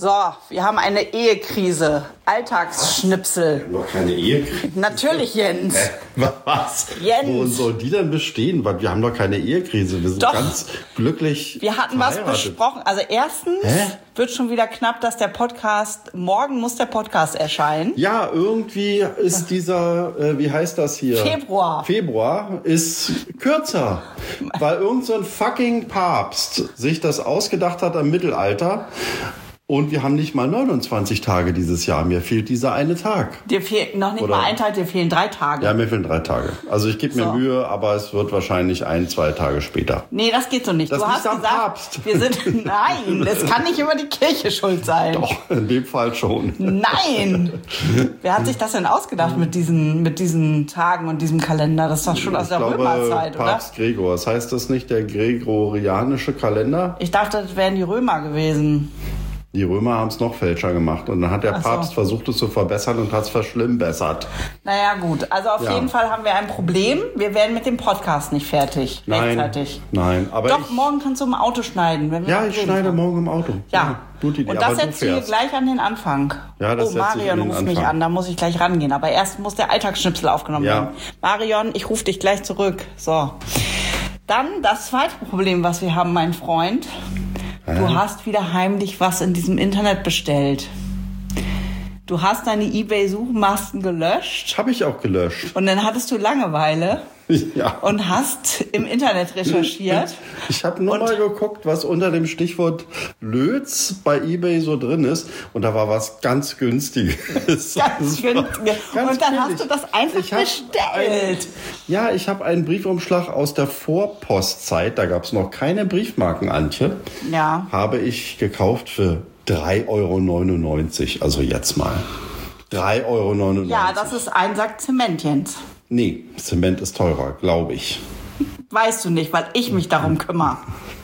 So, wir haben eine Ehekrise. Alltagsschnipsel. Noch keine Ehekrise. Natürlich, Jens. Was? Jens. Worin soll die denn bestehen? Weil wir haben doch keine Ehekrise. Wir sind Doch. ganz glücklich. Wir hatten was verheiratet. besprochen. Also erstens wird schon wieder knapp, dass der Podcast, morgen muss der Podcast erscheinen. Ja, irgendwie ist dieser, wie heißt das hier? Februar ist kürzer. Weil irgend so ein fucking Papst sich das ausgedacht hat im Mittelalter. Und wir haben nicht mal 29 Tage dieses Jahr. Mir fehlt dieser eine Tag. Dir fehlt noch nicht Oder- mal ein Tag, dir fehlen 3 Tage. Ja, mir fehlen 3 Tage. Also ich gebe mir So. Mühe, aber es wird wahrscheinlich 1-2 Tage später. Nee, das geht so nicht. Das du liegt hast am gesagt, Papst. wir sind, nein, das kann nicht immer die Kirche schuld sein. Doch, in dem Fall schon. Nein! Wer hat sich das denn ausgedacht mit diesen Tagen und diesem Kalender? Das ist doch schon aus der Römerzeit, oder? Papst Gregor. Das heißt das nicht der gregorianische Kalender? Ich dachte, das wären die Römer gewesen. Die Römer haben es noch fälscher gemacht. Und dann hat der Ach so. Papst versucht, es zu verbessern und hat es verschlimmbessert. Naja, gut. Also auf Ja. jeden Fall haben wir ein Problem. Wir werden mit dem Podcast nicht fertig. Rechtzeitig. Nein, aber Doch, morgen kannst du im Auto schneiden. Wenn wir Ja, noch ich reden schneide können. morgen im Auto. Ja. Gute Idee. Und aber das du setzt du hier fährst. gleich an den Anfang. Ja, das oh, setze ich Marion an den ruft mich Anfang. an, da muss ich gleich rangehen. Aber erst muss der Alltagsschnipsel aufgenommen Ja. werden. Marion, ich rufe dich gleich zurück. So. Dann das zweite Problem, was wir haben, mein Freund. Du hast wieder heimlich was in diesem Internet bestellt. Du hast deine eBay-Suchmasten gelöscht Habe ich auch gelöscht. und dann hattest du Langeweile Ja. und hast im Internet recherchiert. Ich habe nur Und- mal geguckt, was unter dem Stichwort Lötz bei eBay so drin ist. Und da war was ganz Günstiges. Ganz günstig. Ganz Und dann billig. hast du das einfach Ich hab bestellt. Ich habe einen Briefumschlag aus der Vorpostzeit. Da gab es noch keine Briefmarken, Antje. Ja. Habe ich gekauft für 3,99 €. Also jetzt mal. 3,99 €. Ja, das ist ein Sack Zement, Jens. Nee, Zement ist teurer, glaube ich. Weißt du nicht, weil ich mich darum kümmere.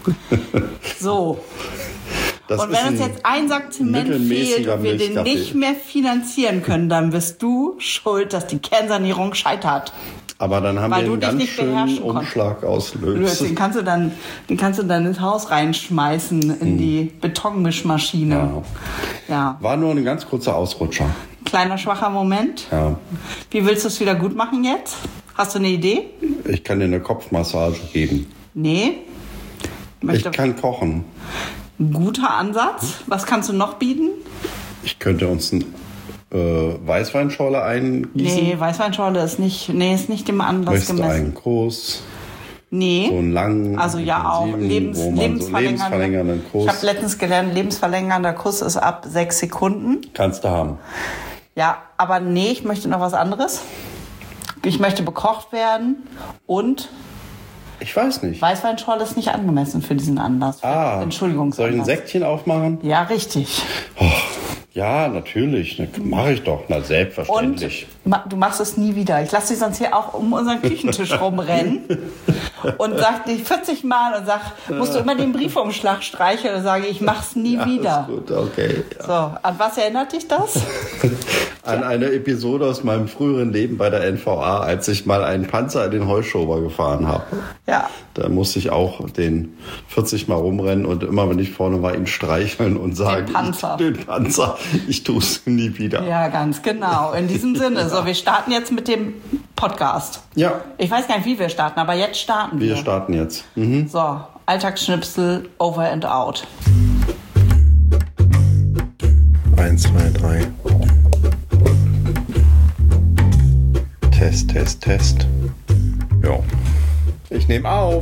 So. Das Und ist wenn uns ein jetzt ein Sack Zement fehlt mittelmäßiger und wir den Milchkaffee. nicht mehr finanzieren können, dann bist du schuld, dass die Kernsanierung scheitert. Aber dann haben Weil wir du einen dich ganz nicht schönen beherrschen konntest. Umschlag aus Lötz. Den kannst du dann ins Haus reinschmeißen, in die Betonmischmaschine. Ja. War nur ein ganz kurzer Ausrutscher. Kleiner schwacher Moment. Ja. Wie willst du es wieder gut machen jetzt? Hast du eine Idee? Ich kann dir eine Kopfmassage geben. Nee. Ich kann kochen. Ein guter Ansatz. Was kannst du noch bieten? Ich könnte uns eine Weißweinschorle eingießen. Nee, Weißweinschorle ist nicht dem Anlass Möchtest du gemessen. einen Kuss, Nee. so einen langen, Also ja auch intensiven, wo man so lebensverlängernden Kuss. Ich habe letztens gelernt, lebensverlängernder Kuss ist ab 6 Sekunden. Kannst du haben. Ja, aber nee, ich möchte noch was anderes. Ich möchte bekocht werden und Ich weiß nicht. Weißweinschorle ist nicht angemessen für diesen Anlass. Entschuldigung. Soll ich ein Säckchen aufmachen? Ja, richtig. Ja, natürlich. Mache ich doch. Na, Und selbstverständlich. du machst es nie wieder. Ich lasse dich sonst hier auch um unseren Küchentisch rumrennen und sag dich 40 Mal und sag, musst du immer den Briefumschlag streicheln und sage, ich mach's nie wieder. Ist gut, okay. Ja. So, an was erinnert dich das? An eine Episode aus meinem früheren Leben bei der NVA, als ich mal einen Panzer in den Heuschober gefahren habe. Ja. Da musste ich auch den 40 Mal rumrennen und immer, wenn ich vorne war, ihn streicheln und sagen, den Panzer, ich tue es nie wieder. Ja, ganz genau. In diesem Sinne. So, wir starten jetzt mit dem Podcast. Ja, Ich weiß gar nicht, wie wir starten, aber jetzt starten wir. wir starten jetzt. Mhm. So, Alltagsschnipsel, over and out. 1, 2, 3. Test, Test, Test. Ja. Ich nehme auf.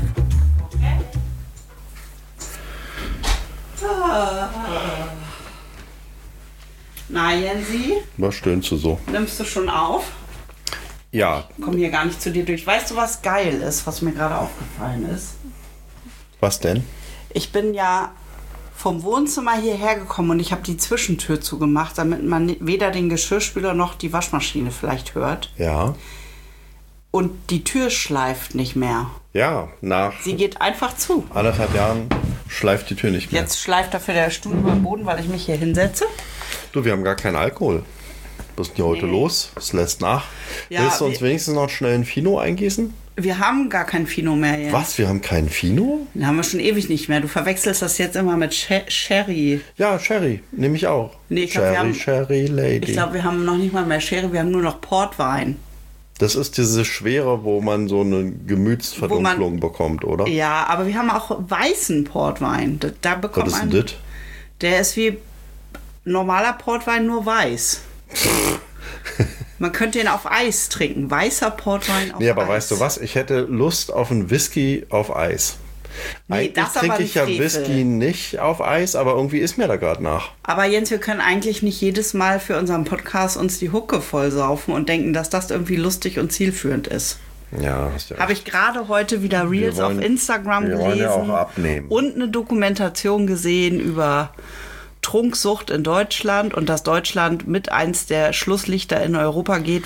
Na, Jensi, Was stöhnst du so? nimmst du schon auf? Ja, Ich komme hier gar nicht zu dir durch. Weißt du, was geil ist, was mir gerade aufgefallen ist? was denn? Ich bin ja vom Wohnzimmer hierher gekommen und ich habe die Zwischentür zugemacht, damit man weder den Geschirrspüler noch die Waschmaschine vielleicht hört. Ja. Und die Tür schleift nicht mehr. Ja, nach Sie geht einfach zu. 1,5 Jahren schleift die Tür nicht mehr. Jetzt schleift dafür der Stuhl über den Boden, weil ich mich hier hinsetze. Du, wir haben gar keinen Alkohol. Was ist denn hier heute los? Es lässt nach. Ja, Willst du uns wenigstens noch schnell ein Fino eingießen? Wir haben gar kein Fino mehr jetzt. Was? Wir haben kein Fino? Den haben wir schon ewig nicht mehr. Du verwechselst das jetzt immer mit Sherry. Ja, Sherry. Nehme ich auch. Nee, ich glaub, Sherry Lady. Ich glaube, wir haben noch nicht mal mehr Sherry. Wir haben nur noch Portwein. Das ist diese Schwere, wo man so eine Gemütsverdunklung bekommt, oder? Ja, aber wir haben auch weißen Portwein. Da bekommt Was ist denn das? Der ist wie normaler Portwein, nur weiß. Man könnte ihn auf Eis trinken. Weißer Portwein auf Eis. Nee, aber weißt du was? Ich hätte Lust auf einen Whisky auf Eis. Nee, eigentlich trinke ich ja Whisky nicht auf Eis, aber irgendwie ist mir da gerade nach. Aber Jens, wir können eigentlich nicht jedes Mal für unseren Podcast uns die Hucke vollsaufen und denken, dass das irgendwie lustig und zielführend ist. Ja, hast ja. Habe ich gerade heute wieder Reels auf Instagram gelesen. Wir wollen ja auch abnehmen. Und eine Dokumentation gesehen über Trunksucht in Deutschland und dass Deutschland mit eins der Schlusslichter in Europa geht,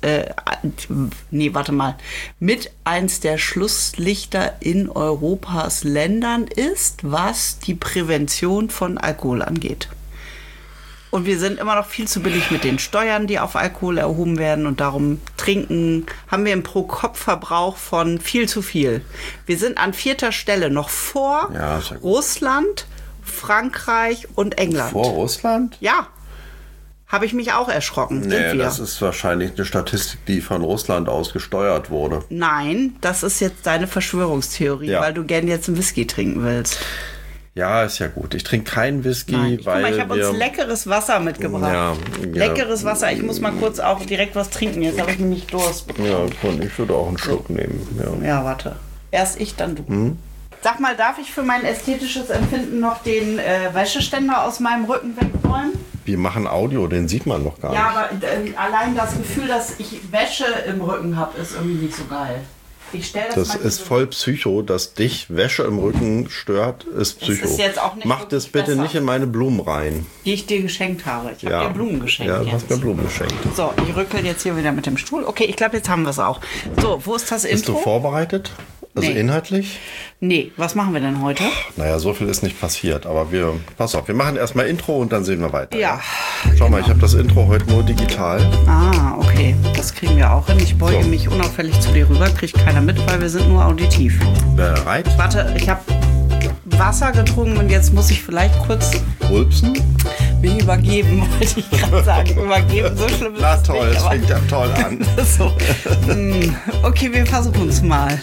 mit eins der Schlusslichter in Europas Ländern ist, was die Prävention von Alkohol angeht. Und wir sind immer noch viel zu billig mit den Steuern, die auf Alkohol erhoben werden. Und darum haben wir einen Pro-Kopf-Verbrauch von viel zu viel. Wir sind an 4. Stelle noch vor Russland, Frankreich und England. Vor Russland? Ja. Habe ich mich auch erschrocken. Nee, das ist wahrscheinlich eine Statistik, die von Russland aus gesteuert wurde. Nein, das ist jetzt deine Verschwörungstheorie, weil du gern jetzt einen Whisky trinken willst. Ja, ist ja gut. Ich trinke keinen Whisky, weil... Guck mal, ich habe uns leckeres Wasser mitgebracht. Ja. Leckeres Wasser. Ich muss mal kurz auch direkt was trinken. Jetzt habe ich nämlich Durst bekommen. Ja, ich würde auch einen Schluck nehmen. Ja, warte. Erst ich, dann du. Sag mal, darf ich für mein ästhetisches Empfinden noch den Wäscheständer aus meinem Rücken wegräumen? Wir machen Audio, den sieht man noch gar nicht. Ja, aber allein das Gefühl, dass ich Wäsche im Rücken habe, ist irgendwie nicht so geil. Das ist voll Psycho, dass dich Wäsche im Rücken stört, ist Psycho. Das ist jetzt auch nicht Mach das bitte nicht in meine Blumen rein. Die ich dir geschenkt habe. Ich habe dir Blumen geschenkt. Ja, du hast mir Blumen geschenkt. So, ich rückel jetzt hier wieder mit dem Stuhl. Okay, ich glaube, jetzt haben wir es auch. So, wo ist das Intro? Bist du vorbereitet? Also inhaltlich? Nee, was machen wir denn heute? Naja, so viel ist nicht passiert, aber pass auf, wir machen erstmal Intro und dann sehen wir weiter. Ja. Schau mal, ich habe das Intro heute nur digital. Ah, okay, das kriegen wir auch hin. Ich beuge mich unauffällig zu dir rüber, kriegt keiner mit, weil wir sind nur auditiv. Bereit? Warte, ich habe Wasser getrunken und jetzt muss ich vielleicht kurz... Rülpsen? Mich übergeben, wollte ich gerade sagen. Übergeben, so schlimm ist es toll, nicht. Das fängt ja toll an. So. Okay, wir versuchen es mal.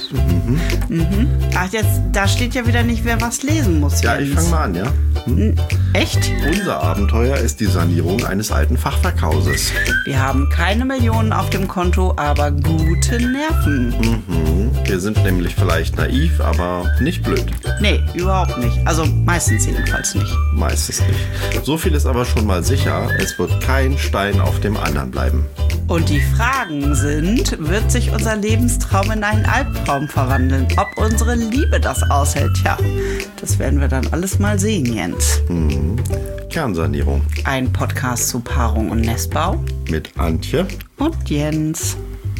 Ach, da steht ja wieder nicht, wer was lesen muss. Ja, ich fange mal an, ja. Echt? Unser Abenteuer ist die Sanierung eines alten Fachwerkhauses. Wir haben keine Millionen auf dem Konto, aber gute Nerven. Wir sind nämlich vielleicht naiv, aber nicht blöd. Nee, überhaupt nicht. Also meistens jedenfalls nicht. Meistens nicht. So viel ist aber schon mal sicher, es wird kein Stein auf dem anderen bleiben. Und die Fragen sind, wird sich unser Lebenstraum in einen Albtraum verwandeln? Ob unsere Liebe das aushält? Tja, das werden wir dann alles mal sehen, Jens. Kernsanierung. Ein Podcast zu Paarung und Nestbau. Mit Antje. Und Jens.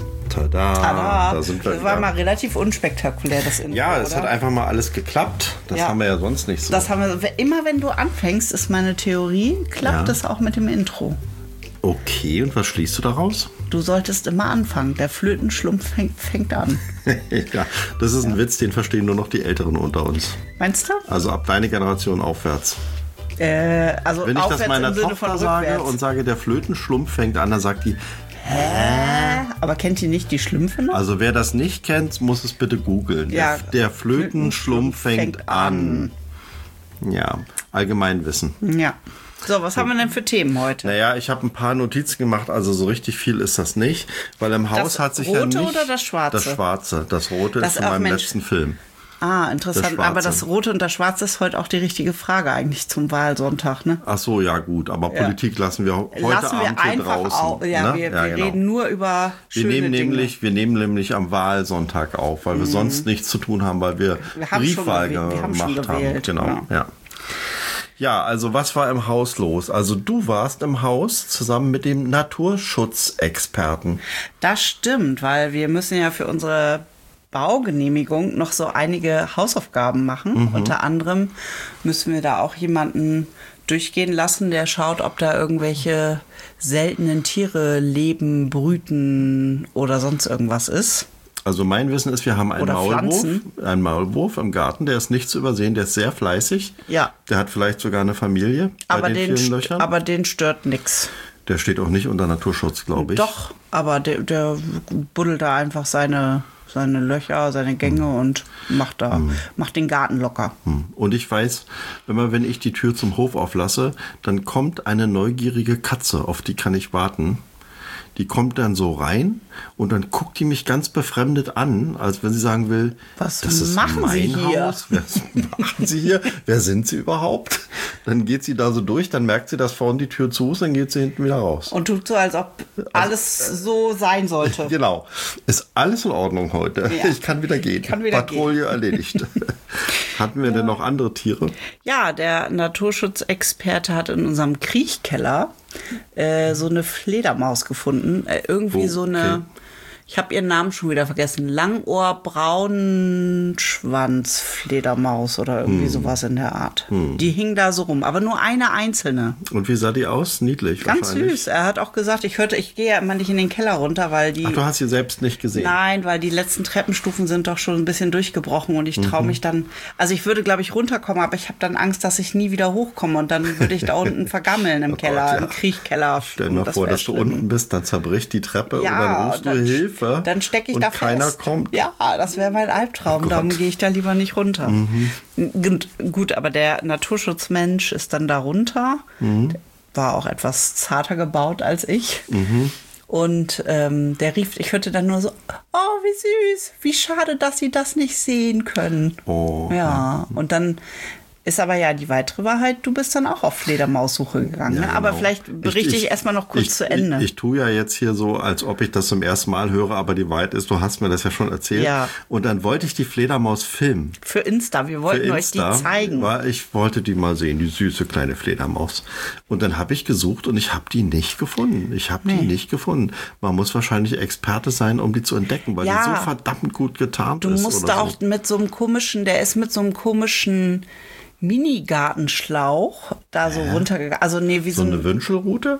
Tada. Da sind wir das war mal relativ unspektakulär, das Intro, Ja, es hat einfach mal alles geklappt. Das haben wir ja sonst nicht so. Das haben wir, immer wenn du anfängst, ist meine Theorie, klappt es auch mit dem Intro. Okay, und was schließt du daraus? Du solltest immer anfangen. Der Flötenschlumpf fängt an. Ja, das ist ein Witz, den verstehen nur noch die Älteren unter uns. Meinst du? Also ab deine Generation aufwärts. Also wenn ich das meiner Tochter sage und sage, der Flötenschlumpf fängt an, dann sagt die, hä? Aber kennt ihr nicht die Schlümpfe noch? Also wer das nicht kennt, muss es bitte googeln. Ja, der Flötenschlumpf fängt an. Ja, Allgemeinwissen. Ja. So, was haben wir denn für Themen heute? Naja, ich habe ein paar Notizen gemacht, also so richtig viel ist das nicht, weil im Haus hat sich ja nicht... Das Rote oder das Schwarze? Das Schwarze. Das Rote ist von meinem letzten Film. Ah, interessant. Aber das Rote und das Schwarze ist heute auch die richtige Frage eigentlich zum Wahlsonntag, ne? Ach so, ja gut. Aber Politik lassen wir heute Abend hier draußen. Wir reden nur über schöne Dinge. Wir nehmen nämlich am Wahlsonntag auf, weil wir sonst nichts zu tun haben, weil wir Briefwahl gemacht haben. Genau, ja. Ja, also was war im Haus los? Also du warst im Haus zusammen mit dem Naturschutzexperten. Das stimmt, weil wir müssen ja für unsere Baugenehmigung noch so einige Hausaufgaben machen. Unter anderem müssen wir da auch jemanden durchgehen lassen, der schaut, ob da irgendwelche seltenen Tiere leben, brüten oder sonst irgendwas ist. Also mein Wissen ist, wir haben einen Maulwurf im Garten, der ist nicht zu übersehen, der ist sehr fleißig. Ja. Der hat vielleicht sogar eine Familie bei den vielen Löchern. Aber den stört nichts. Der steht auch nicht unter Naturschutz, glaube ich. Doch, aber der buddelt da einfach seine Löcher, seine Gänge und macht den Garten locker. Und ich weiß, wenn ich die Tür zum Hof auflasse, dann kommt eine neugierige Katze, auf die kann ich warten. Die kommt dann so rein und dann guckt die mich ganz befremdet an, als wenn sie sagen will, was das ist machen mein Sie hier? Haus. Was machen Sie hier? Wer sind Sie überhaupt? Dann geht sie da so durch, dann merkt sie, dass vorne die Tür zu ist, dann geht sie hinten wieder raus. Und tut so, als ob alles so sein sollte. Genau. Ist alles in Ordnung heute. Ja. Ich kann wieder gehen. Patrouille erledigt. Hatten wir denn noch andere Tiere? Ja, der Naturschutzexperte hat in unserem Kriechkeller so eine Fledermaus gefunden. So eine, ich habe ihren Namen schon wieder vergessen, Langohr-Braunschwanz-Fledermaus oder irgendwie sowas in der Art. Die hing da so rum, aber nur eine einzelne. Und wie sah die aus? Niedlich ganz süß. Er hat auch gesagt, ich gehe ja immer nicht in den Keller runter, weil die... Ach, du hast sie selbst nicht gesehen? Nein, weil die letzten Treppenstufen sind doch schon ein bisschen durchgebrochen und ich traue mich dann... Also ich würde, glaube ich, runterkommen, aber ich habe dann Angst, dass ich nie wieder hochkomme und dann würde ich da unten vergammeln im Keller, Gott, ja. Im Kriechkeller. Stell dir mal vor, dass du unten bist, dann zerbricht die Treppe und dann rufst du Hilfe. Dann stecke ich und da keiner fest. Kommt. Ja, das wäre mein Albtraum. Darum gehe ich da lieber nicht runter. Gut, aber der Naturschutzmensch ist dann da runter. War auch etwas zarter gebaut als ich. Und der rief, ich hörte dann nur so, oh, wie süß, wie schade, dass Sie das nicht sehen können. Oh. Ja, und dann... Ist aber ja die weitere Wahrheit, du bist dann auch auf Fledermaussuche gegangen. Ja, ne? Aber vielleicht berichte ich erstmal noch kurz zu Ende. Ich tue ja jetzt hier so, als ob ich das zum ersten Mal höre, aber die Wahrheit ist, du hast mir das ja schon erzählt. Ja. Und dann wollte ich die Fledermaus filmen. Für Insta, wir wollten euch die zeigen. Weil ich wollte die mal sehen, die süße kleine Fledermaus. Und dann habe ich gesucht und ich habe die nicht gefunden. Die nicht gefunden. Man muss wahrscheinlich Experte sein, um die zu entdecken, weil die so verdammt gut getarnt ist. Du musst da auch mit so einem komischen, Mini-Gartenschlauch da so runtergegangen. Also wie so eine Wünschelrute?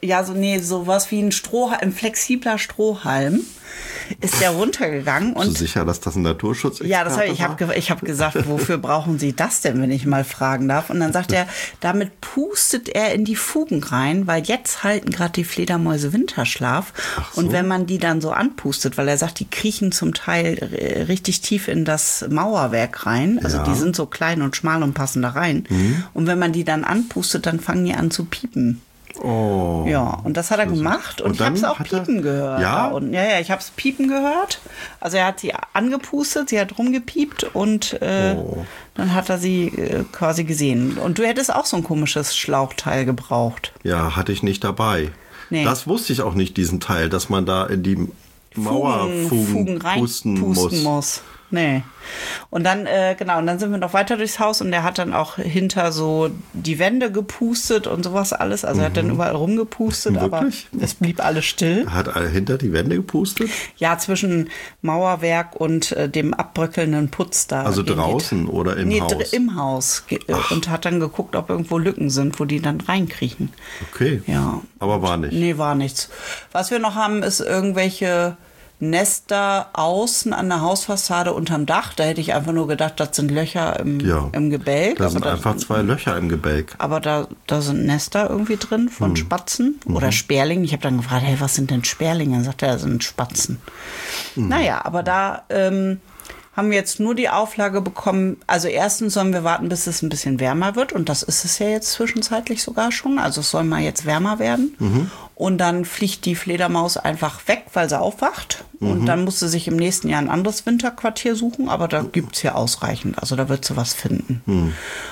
Sowas wie ein flexibler Strohhalm ist der runtergegangen. Bist du sicher, dass das ein Naturschutzexperte Ja, das ich hab gesagt, wofür brauchen Sie das denn, wenn ich mal fragen darf? Und dann sagt er, damit pustet er in die Fugen rein, weil jetzt halten gerade die Fledermäuse Winterschlaf. So. Und wenn man die dann so anpustet, weil er sagt, die kriechen zum Teil richtig tief in das Mauerwerk rein. Also die sind so klein und schmal und passen da rein. Und wenn man die dann anpustet, dann fangen die an zu piepen. Oh. Ja, und das hat er gemacht und ich habe es auch piepen gehört. Ja? Ich habe es piepen gehört. Also er hat sie angepustet, sie hat rumgepiept und dann hat er sie quasi gesehen. Und du hättest auch so ein komisches Schlauchteil gebraucht. Ja, hatte ich nicht dabei. Nee. Das wusste ich auch nicht, diesen Teil, dass man da in die Mauerfugen pusten muss. Nee. Und dann, und dann sind wir noch weiter durchs Haus und der hat dann auch hinter so die Wände gepustet und sowas alles. Also er hat dann überall rumgepustet, aber es blieb alles still. Hat er hinter die Wände gepustet? Ja, zwischen Mauerwerk und dem abbröckelnden Putz da. Also draußen oder im Haus? Nee, im Haus. Und hat dann geguckt, ob irgendwo Lücken sind, wo die dann reinkriechen. Okay. Ja. Aber war nicht? Nee, war nichts. Was wir noch haben, ist irgendwelche Nester außen an der Hausfassade unterm Dach. Da hätte ich einfach nur gedacht, das sind Löcher im Gebälk. Da sind einfach 2 Löcher im Gebälk. Aber da sind Nester irgendwie drin von Spatzen oder Sperlingen. Ich habe dann gefragt, hey, was sind denn Sperlinge? Dann sagt er, das sind Spatzen. Naja, aber da haben wir jetzt nur die Auflage bekommen, also erstens sollen wir warten, bis es ein bisschen wärmer wird und das ist es ja jetzt zwischenzeitlich sogar schon, also es soll mal jetzt wärmer werden und dann fliegt die Fledermaus einfach weg, weil sie aufwacht und dann muss sie sich im nächsten Jahr ein anderes Winterquartier suchen, aber da gibt es ja ausreichend, also da wird sie was finden.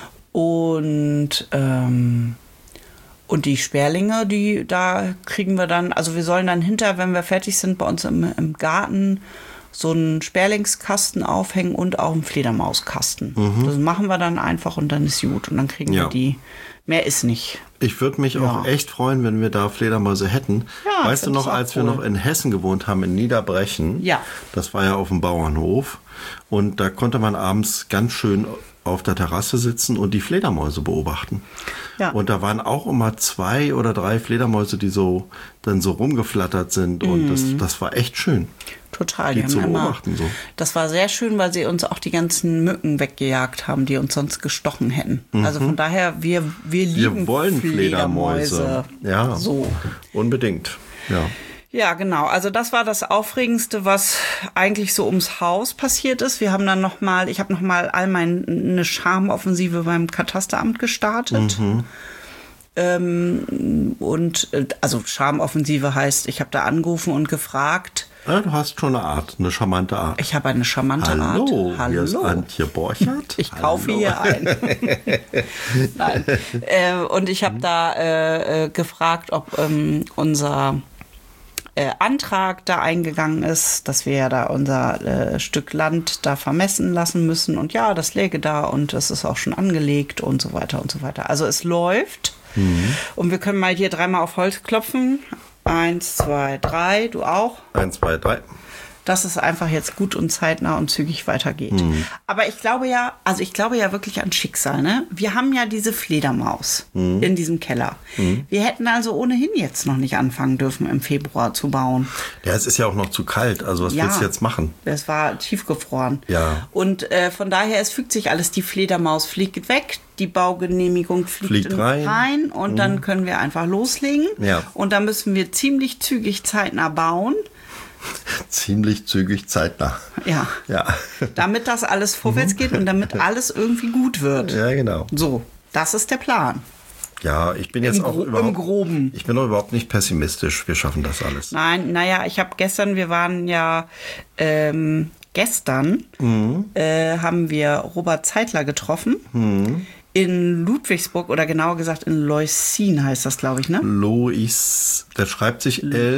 Und die Sperlinge, da kriegen wir dann, also wir sollen dann hinter, wenn wir fertig sind, bei uns im Garten so einen Sperlingskasten aufhängen und auch einen Fledermauskasten. Das machen wir dann einfach und dann ist gut. Und dann kriegen wir die. Mehr ist nicht. Ich würde mich auch echt freuen, wenn wir da Fledermäuse hätten. Ja, weißt du noch, als wir noch in Hessen gewohnt haben, in Niederbrechen? Ja. Das war ja auf dem Bauernhof. Und da konnte man abends ganz schön auf der Terrasse sitzen und die Fledermäuse beobachten. Ja. Und da waren auch immer 2 oder 3 Fledermäuse, die dann so rumgeflattert sind. Und das war echt schön. Total. Die zu beobachten. So. Das war sehr schön, weil sie uns auch die ganzen Mücken weggejagt haben, die uns sonst gestochen hätten. Also von daher, wir lieben Wir wollen Fledermäuse. Ja, so. Unbedingt. Ja. Ja, genau. Also das war das Aufregendste, was eigentlich so ums Haus passiert ist. Wir haben dann ich habe nochmal eine Charmoffensive beim Katasteramt gestartet. Also Charmoffensive heißt, ich habe da angerufen und gefragt. Ja, du hast schon eine charmante Art. Ich habe eine charmante Art. Hallo, hier ist Antje Borchert. Ich kaufe hier ein. Nein. Und ich habe da gefragt, ob unser Antrag da eingegangen ist, dass wir ja da unser Stück Land da vermessen lassen müssen. Und ja, das läge da und es ist auch schon angelegt und so weiter und so weiter. Also es läuft. Und wir können mal hier 3-mal auf Holz klopfen. 1, 2, 3. Du auch? 1, 2, 3. Dass es einfach jetzt gut und zeitnah und zügig weitergeht. Aber ich glaube ja wirklich an Schicksal, ne? Wir haben ja diese Fledermaus in diesem Keller. Wir hätten also ohnehin jetzt noch nicht anfangen dürfen, im Februar zu bauen. Ja, es ist ja auch noch zu kalt. Also was willst du jetzt machen? Es war tiefgefroren. Ja. Und von daher, es fügt sich alles. Die Fledermaus fliegt weg, die Baugenehmigung fliegt rein und dann können wir einfach loslegen. Ja. Und dann müssen wir ziemlich zügig zeitnah bauen. Ziemlich zügig zeitnah. Ja. Damit das alles vorwärts geht und damit alles irgendwie gut wird. Ja, genau. So, das ist der Plan. Ja, ich bin jetzt im Groben. Ich bin auch überhaupt nicht pessimistisch. Wir schaffen das alles. Nein, ich habe wir waren ja gestern haben wir Robert Zeitler getroffen. In Ludwigsburg oder genauer gesagt in Leusin heißt das, glaube ich, ne? Das schreibt sich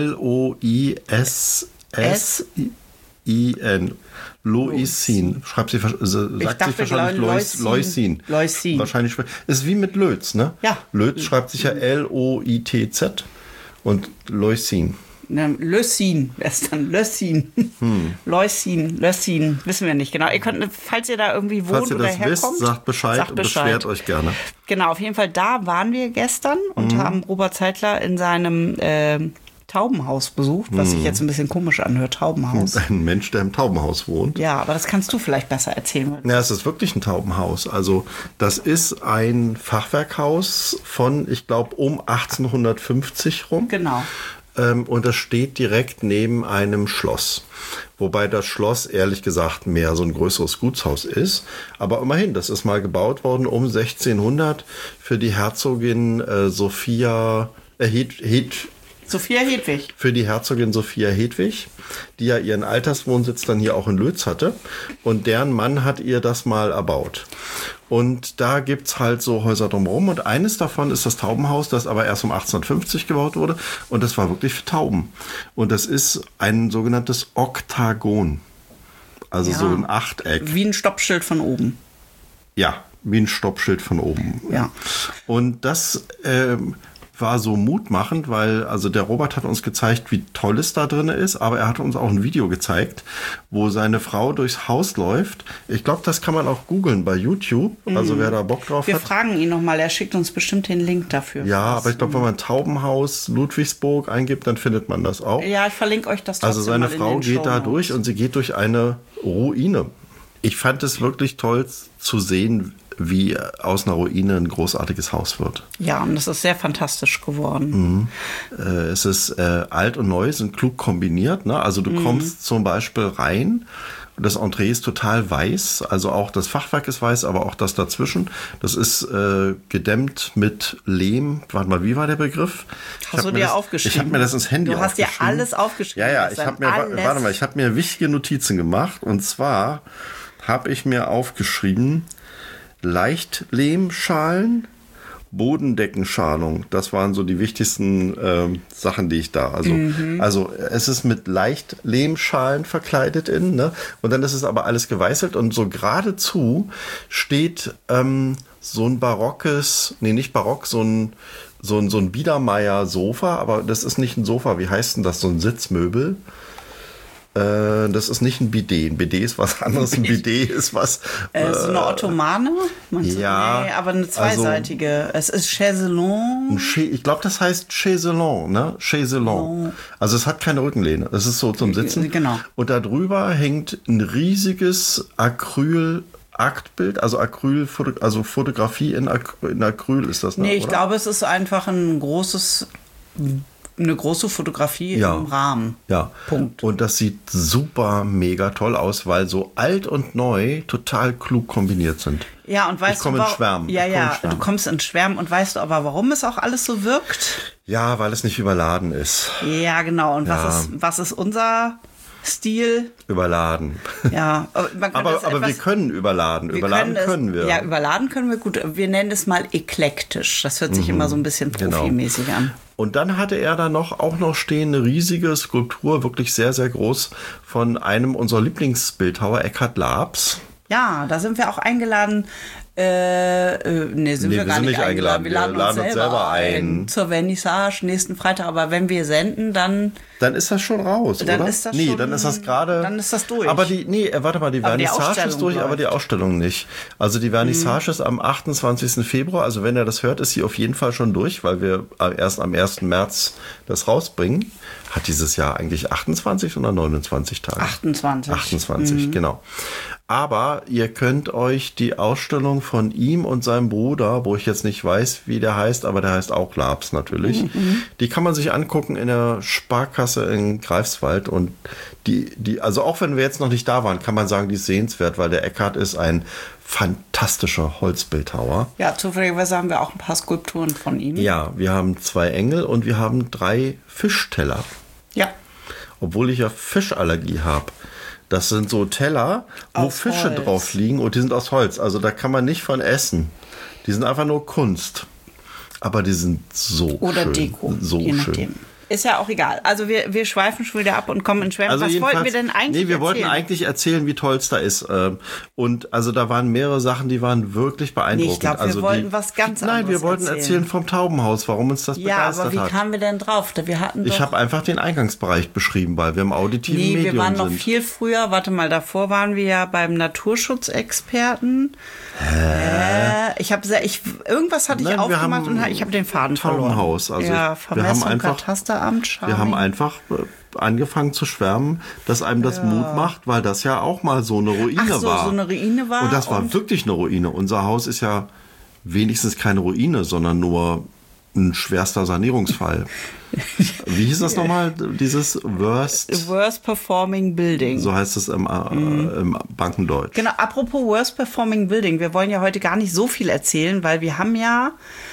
L-O-I-S-S-I-N. Leusin. Sagt sich wahrscheinlich Leusin. Wahrscheinlich. Ist wie mit Lötz, ne? Ja. Lötz schreibt sich ja L-O-I-T-Z und Leusin. Leusin, wer ist dann Leusin? Leusin, wissen wir nicht genau. Ihr könnt, falls ihr da irgendwie wohnt oder herkommt. Falls ihr das wisst, sagt Bescheid und beschwert euch gerne. Genau, auf jeden Fall, da waren wir gestern und haben Robert Zeitler in seinem Taubenhaus besucht, was sich jetzt ein bisschen komisch anhört, Taubenhaus. Ein Mensch, der im Taubenhaus wohnt. Ja, aber das kannst du vielleicht besser erzählen. Ja, es ist wirklich ein Taubenhaus. Also das ist ein Fachwerkhaus von, ich glaube, um 1850 rum. Genau. Und das steht direkt neben einem Schloss. Wobei das Schloss, ehrlich gesagt, mehr so ein größeres Gutshaus ist. Aber immerhin, das ist mal gebaut worden um 1600 für die Herzogin Sophia Hedwig. Für die Herzogin Sophia Hedwig, die ja ihren Alterswohnsitz dann hier auch in Lötz hatte. Und deren Mann hat ihr das mal erbaut. Und da gibt's halt so Häuser drumherum. Und eines davon ist das Taubenhaus, das aber erst um 1850 gebaut wurde. Und das war wirklich für Tauben. Und das ist ein sogenanntes Oktagon. Also so ein Achteck. Wie ein Stoppschild von oben. Ja, wie ein Stoppschild von oben. Ja. Und das war so mutmachend, weil also der Robert hat uns gezeigt, wie toll es da drin ist, aber er hat uns auch ein Video gezeigt, wo seine Frau durchs Haus läuft. Ich glaube, das kann man auch googeln bei YouTube, also wer da Bock drauf hat. Wir fragen ihn nochmal, er schickt uns bestimmt den Link dafür. Ja, aber ich glaube, wenn man Taubenhaus Ludwigsburg eingibt, dann findet man das auch. Ja, ich verlinke euch das trotzdem. Also seine Frau geht da durch und sie geht durch eine Ruine. Ich fand es wirklich toll zu sehen, wie aus einer Ruine ein großartiges Haus wird. Ja, und es ist sehr fantastisch geworden. Es ist alt und neu, sind klug kombiniert. Ne? Also du kommst zum Beispiel rein, das Entree ist total weiß, also auch das Fachwerk ist weiß, aber auch das dazwischen. Das ist gedämmt mit Lehm. Warte mal, wie war der Begriff? Hast du dir aufgeschrieben? Ich habe mir das ins Handy aufgeschrieben. Du hast dir alles aufgeschrieben. Ja, ich habe mir wichtige Notizen gemacht. Und zwar habe ich mir aufgeschrieben, Leichtlehmschalen, Bodendeckenschalung. Das waren so die wichtigsten Sachen, die ich da. Also es ist mit Leichtlehmschalen verkleidet innen, ne? Und dann ist es aber alles geweißelt und so geradezu steht so ein barockes, nicht barock, so ein Biedermeier-Sofa, aber das ist nicht ein Sofa. Wie heißt denn das? So ein Sitzmöbel. Das ist nicht ein Bidet. Ein Bidet ist was anderes. Ein Bidet ist was... so eine Ottomane? Ja. Nee, aber eine zweiseitige. Es ist Chaiselon. Ich glaube, das heißt Chaiselon, ne? Chaiselon. Also es hat keine Rückenlehne. Das ist so zum Sitzen. Genau. Und da drüber hängt ein riesiges Acryl-Aktbild, also Fotografie in Acryl ist das, ne? Nee, ich glaube, es ist einfach eine große Fotografie im Rahmen. Ja. Punkt. Und das sieht super mega toll aus, weil so alt und neu total klug kombiniert sind. Ja, und weißt ich komme ins Schwärmen. Ja, du kommst ins Schwärmen und weißt du aber, warum es auch alles so wirkt? Ja, weil es nicht überladen ist. Ja, genau. Und was ist unser Stil? Überladen. Ja, aber wir können überladen. Können wir. Ja, überladen können wir gut. Wir nennen es mal eklektisch. Das hört sich immer so ein bisschen profimäßig an. Und dann hatte er da auch noch stehen eine riesige Skulptur, wirklich sehr, sehr groß, von einem unserer Lieblingsbildhauer, Eckhard Laabs. Ja, da sind wir auch eingeladen. Wir sind nicht eingeladen. Wir laden uns selber ein zur Vernissage nächsten Freitag. Aber wenn wir senden, dann ist das schon raus, dann oder? Ist das dann ist das gerade. Dann ist das durch. Aber die Vernissage ist durch, aber die Ausstellung nicht. Also die Vernissage ist am 28. Februar. Also wenn ihr das hört, ist sie auf jeden Fall schon durch, weil wir erst am 1. März das rausbringen. Hat dieses Jahr eigentlich 28 oder 29 Tage? 28, genau. Aber ihr könnt euch die Ausstellung von ihm und seinem Bruder, wo ich jetzt nicht weiß, wie der heißt, aber der heißt auch Laabs natürlich, die kann man sich angucken in der Sparkasse in Greifswald. Und also auch wenn wir jetzt noch nicht da waren, kann man sagen, die ist sehenswert, weil der Eckhard ist ein fantastischer Holzbildhauer. Ja, zufälligerweise haben wir auch ein paar Skulpturen von ihm. Ja, wir haben 2 Engel und wir haben 3 Fischteller. Ja. Obwohl ich ja Fischallergie habe. Das sind so Teller, wo Fische drauf liegen und die sind aus Holz. Also da kann man nicht von essen. Die sind einfach nur Kunst. Aber die sind so schön. Oder Deko, so je nachdem. Schön. Ist ja auch egal. Also wir schweifen schon wieder ab und kommen in Schwärmen. Also was wollten wir denn eigentlich erzählen? Wir wollten eigentlich erzählen, wie toll es da ist. Und also da waren mehrere Sachen, die waren wirklich beeindruckend. Ich glaube, wir wollten was ganz anderes Nein, wir wollten erzählen vom Taubenhaus, warum uns das begeistert hat. Ja, aber wie kamen wir denn drauf? Ich habe einfach den Eingangsbereich beschrieben, weil wir im auditiven Medium sind. Wir waren noch viel früher. Warte mal, davor waren wir ja beim Naturschutzexperten. Irgendwas hatte ich aufgemacht und ich habe den Faden verloren. Taubenhaus. Also Vermessung, Katasteramt, wir haben einfach angefangen zu schwärmen, dass einem das Mut macht, weil das ja auch mal so eine Ruine war. So eine Ruine war. Und das war wirklich eine Ruine. Unser Haus ist ja wenigstens keine Ruine, sondern nur ein schwerster Sanierungsfall. Wie hieß das nochmal? Dieses Worst Performing Building. So heißt es im Bankendeutsch. Genau, apropos Worst Performing Building. Wir wollen ja heute gar nicht so viel erzählen, weil wir haben ja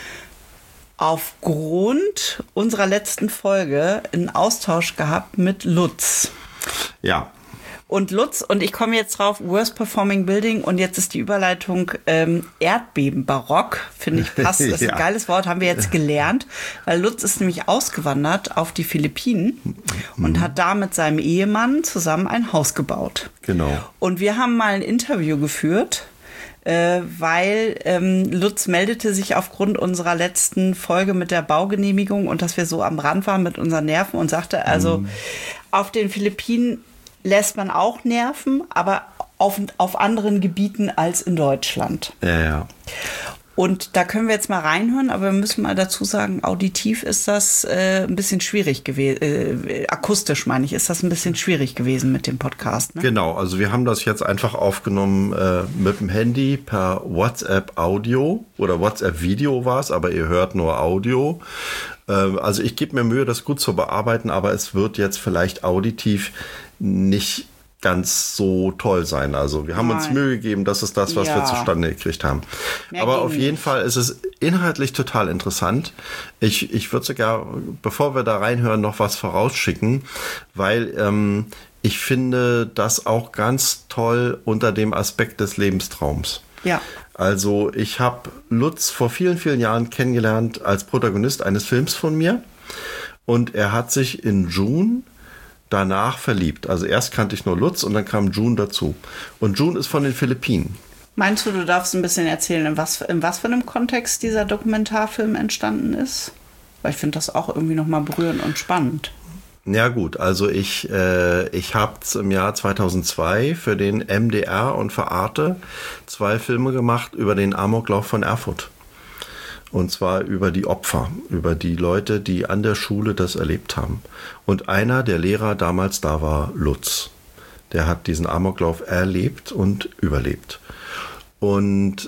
aufgrund unserer letzten Folge einen Austausch gehabt mit Lutz. Ja. Und Lutz, und ich komme jetzt drauf, Worst Performing Building, und jetzt ist die Überleitung Erdbebenbarock, finde ich passt, das ist ein geiles Wort, haben wir jetzt gelernt, weil Lutz ist nämlich ausgewandert auf die Philippinen und hat da mit seinem Ehemann zusammen ein Haus gebaut. Genau. Und wir haben mal ein Interview geführt, weil Lutz meldete sich aufgrund unserer letzten Folge mit der Baugenehmigung und dass wir so am Rand waren mit unseren Nerven und sagte, also auf den Philippinen lässt man auch Nerven, aber auf anderen Gebieten als in Deutschland. Ja. Und da können wir jetzt mal reinhören, aber wir müssen mal dazu sagen, auditiv ist das ein bisschen schwierig gewesen, akustisch meine ich, ist das ein bisschen schwierig gewesen mit dem Podcast. Ne? Genau, also wir haben das jetzt einfach aufgenommen mit dem Handy per WhatsApp Audio oder WhatsApp Video war es, aber ihr hört nur Audio. Also ich gebe mir Mühe, das gut zu bearbeiten, aber es wird jetzt vielleicht auditiv nicht ganz so toll sein. Also wir haben uns Mühe gegeben, das ist das, was wir zustande gekriegt haben. Aber auf jeden Fall ist es inhaltlich total interessant. Ich würde sogar, bevor wir da reinhören, noch was vorausschicken, weil ich finde das auch ganz toll unter dem Aspekt des Lebenstraums. Ja. Also ich habe Lutz vor vielen, vielen Jahren kennengelernt als Protagonist eines Films von mir und er hat sich in June danach verliebt. Also erst kannte ich nur Lutz und dann kam June dazu. Und June ist von den Philippinen. Meinst du darfst ein bisschen erzählen, in was für einem Kontext dieser Dokumentarfilm entstanden ist? Weil ich finde das auch irgendwie nochmal berührend und spannend. Ja gut, also ich habe im Jahr 2002 für den MDR und für Arte 2 Filme gemacht über den Amoklauf von Erfurt. Und zwar über die Opfer, über die Leute, die an der Schule das erlebt haben. Und einer der Lehrer damals da war Lutz. Der hat diesen Amoklauf erlebt und überlebt. Und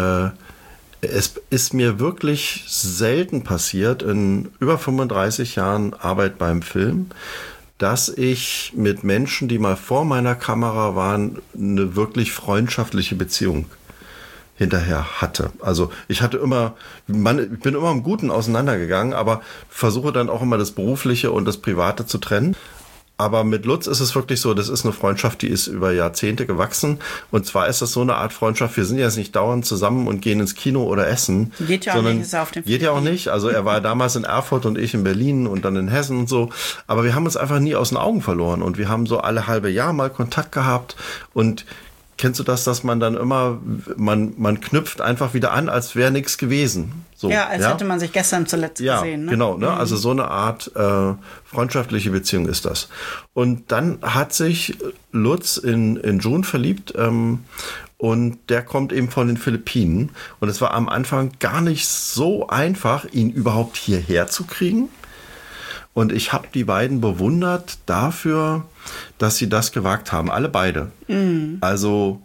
es ist mir wirklich selten passiert in über 35 Jahren Arbeit beim Film, dass ich mit Menschen, die mal vor meiner Kamera waren, eine wirklich freundschaftliche Beziehung hinterher hatte. Also ich bin immer im Guten auseinandergegangen, aber versuche dann auch immer das Berufliche und das Private zu trennen. Aber mit Lutz ist es wirklich so, das ist eine Freundschaft, die ist über Jahrzehnte gewachsen. Und zwar ist das so eine Art Freundschaft, wir sind jetzt nicht dauernd zusammen und gehen ins Kino oder essen. Geht ja auch nicht, ist er auf dem Geht ja auch nicht. Also er war damals in Erfurt und ich in Berlin und dann in Hessen und so. Aber wir haben uns einfach nie aus den Augen verloren. Und wir haben so alle halbe Jahr mal Kontakt gehabt. Und kennst du das, dass man dann immer, man knüpft einfach wieder an, als wäre nichts gewesen. So, ja, als hätte man sich gestern zuletzt gesehen. Ne? Genau. Ne? Also so eine Art freundschaftliche Beziehung ist das. Und dann hat sich Lutz in June verliebt und der kommt eben von den Philippinen. Und es war am Anfang gar nicht so einfach, ihn überhaupt hierher zu kriegen. Und ich habe die beiden bewundert dafür, dass sie das gewagt haben. Alle beide. Mhm. Also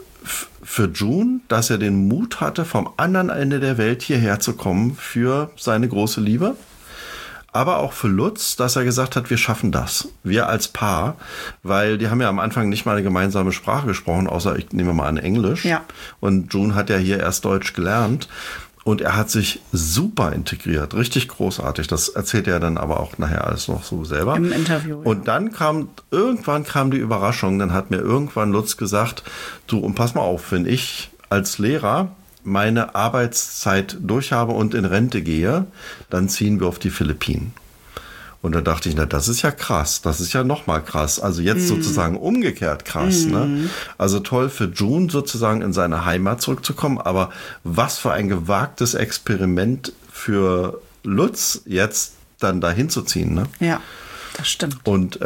für June, dass er den Mut hatte, vom anderen Ende der Welt hierher zu kommen für seine große Liebe. Aber auch für Lutz, dass er gesagt hat, wir schaffen das. Wir als Paar. Weil die haben ja am Anfang nicht mal eine gemeinsame Sprache gesprochen, außer ich nehme mal an Englisch. Ja. Und June hat ja hier erst Deutsch gelernt. Und er hat sich super integriert, richtig großartig. Das erzählt er dann aber auch nachher alles noch so selber. Im Interview. Und dann irgendwann kam die Überraschung. Dann hat mir irgendwann Lutz gesagt, du, und pass mal auf, wenn ich als Lehrer meine Arbeitszeit durch habe und in Rente gehe, dann ziehen wir auf die Philippinen. Und da dachte ich, na, das ist ja krass. Das ist ja nochmal krass. Also jetzt sozusagen umgekehrt krass. Ne? Also toll für June sozusagen in seine Heimat zurückzukommen. Aber was für ein gewagtes Experiment für Lutz, jetzt dann dahin zu ziehen. Ne? Ja, das stimmt. Und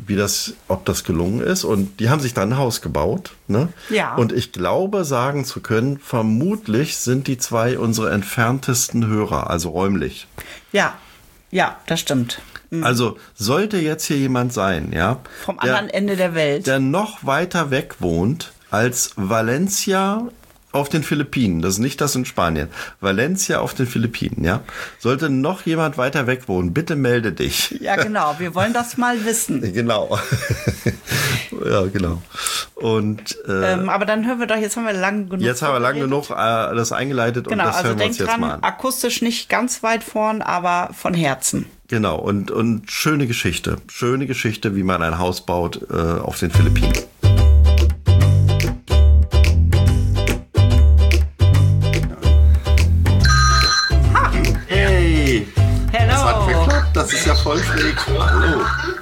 ob das gelungen ist. Und die haben sich dann ein Haus gebaut. Ne? Ja. Und ich glaube, sagen zu können, vermutlich sind die 2 unsere entferntesten Hörer, also räumlich. Ja, das stimmt. Also sollte jetzt hier jemand sein, ja, vom anderen Ende der Welt, der noch weiter weg wohnt als Valencia auf den Philippinen, das ist nicht das in Spanien, Valencia auf den Philippinen, ja, sollte noch jemand weiter weg wohnen, bitte melde dich. Ja, genau, wir wollen das mal wissen. Genau. Ja, genau. Und aber dann hören wir doch, jetzt haben wir lang genug. Jetzt haben wir lang genug das eingeleitet genau, und das also hören wir uns jetzt mal an. Akustisch nicht ganz weit vorn, aber von Herzen. Genau, und schöne Geschichte, wie man ein Haus baut auf den Philippinen. Hey! Hello! Das hat geklappt, das ist ja voll schräg. Hallo!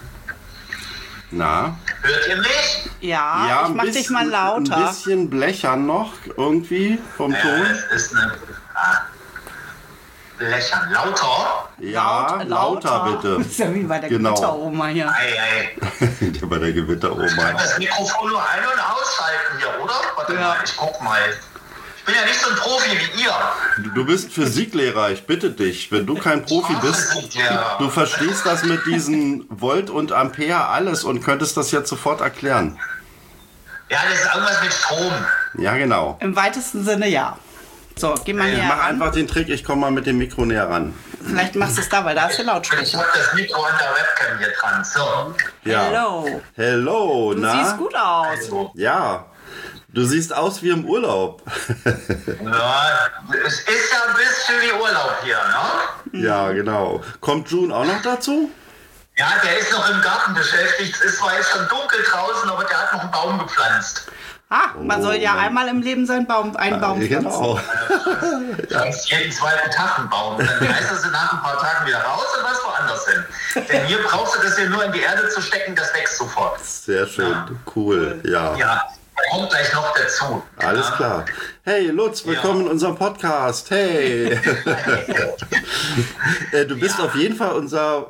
Na? Hört ihr mich? Ja, ich mach dich mal lauter. Ein bisschen blechern noch irgendwie vom Ton. Es ist eine... Blechern. Lauter? Ja, lauter bitte. Das ist ja wie bei der Gewitteroma hier. Bei der Gewitteroma. Ich kann das Mikrofon nur ein- und ausschalten hier, oder? Warte mal, ich guck mal. Ich bin ja nicht so ein Profi wie ihr. Du bist Physiklehrer, ich bitte dich. Wenn du kein Profi bist, du verstehst das mit diesen Volt und Ampere alles und könntest das jetzt sofort erklären. Ja, das ist irgendwas mit Strom. Ja, genau. Im weitesten Sinne ja. So, geh mal näher mach ran. einfach den Trick, ich komme mal mit dem Mikro näher ran. Vielleicht machst du es da, weil da ist der Ich Lautsprecher. habe das Mikro an der Webcam hier dran. So. Ja. Hello, Du na? siehst gut aus. Also, Ja. Du siehst aus wie im Urlaub. ja, es ist ja ein bisschen wie Urlaub hier, ne? Ja, genau. Kommt June auch noch dazu? Ja, der ist noch im Garten beschäftigt. Es ist zwar jetzt schon dunkel draußen, aber der hat noch einen Baum gepflanzt. Man soll ja einmal im Leben einen Baum pflanzen. Genau. Pflanzt jeden zweiten Tag einen Baum. Und dann reißt du nach ein paar Tagen wieder raus und was woanders hin. Denn hier brauchst du das hier nur in die Erde zu stecken, das wächst sofort. Sehr schön, cool, ja. Ja, kommt gleich noch dazu. Alles klar. Hey Lutz, willkommen in unserem Podcast. Hey. Du bist auf jeden Fall unser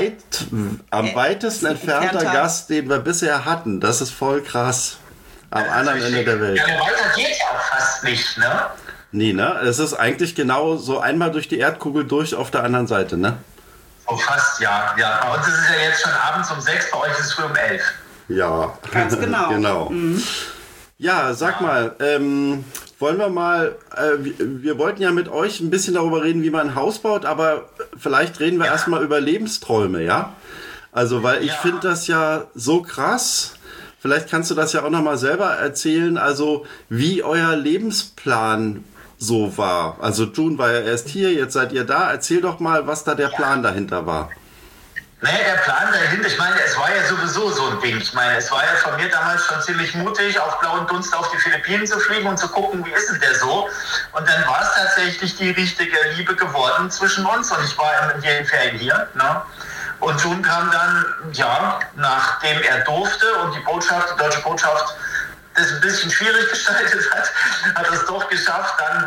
am weitesten entfernter Gast, den wir bisher hatten. Das ist voll krass. Am anderen Ende der Welt. Ja, weiter geht ja auch fast nicht, ne? Nee, ne? Es ist eigentlich genau so einmal durch die Erdkugel durch auf der anderen Seite, ne? Oh, fast, ja. Bei uns ist es ja jetzt schon abends um 6, bei euch ist es früh um 11. Ja. Ganz genau. Genau. Mhm. Ja, sag mal, wollen wir mal, wir wollten ja mit euch ein bisschen darüber reden, wie man ein Haus baut, aber vielleicht reden wir erstmal über Lebensträume, ja? Also, weil ich finde das ja so krass. Vielleicht kannst du das ja auch nochmal selber erzählen, also wie euer Lebensplan so war. Also June war ja erst hier, jetzt seid ihr da. Erzähl doch mal, was da der Plan dahinter war. Naja, der Plan dahinter, ich meine, es war ja sowieso so ein Ding. Ich meine, es war ja von mir damals schon ziemlich mutig, auf blauen Dunst auf die Philippinen zu fliegen und zu gucken, wie ist denn der so. Und dann war es tatsächlich die richtige Liebe geworden zwischen uns und ich war in den Ferien hier. Ne? Und June kam dann, nachdem er durfte und die deutsche Botschaft das ein bisschen schwierig gestaltet hat es doch geschafft, dann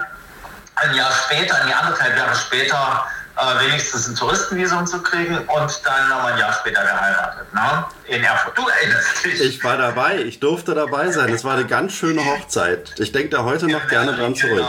anderthalb Jahre später wenigstens ein Touristenvisum zu kriegen und dann nochmal ein Jahr später geheiratet, ne? In Erfurt. Du erinnerst dich. Ich war dabei, ich durfte dabei sein. Es war eine ganz schöne Hochzeit. Ich denke da heute noch gerne dran zurück.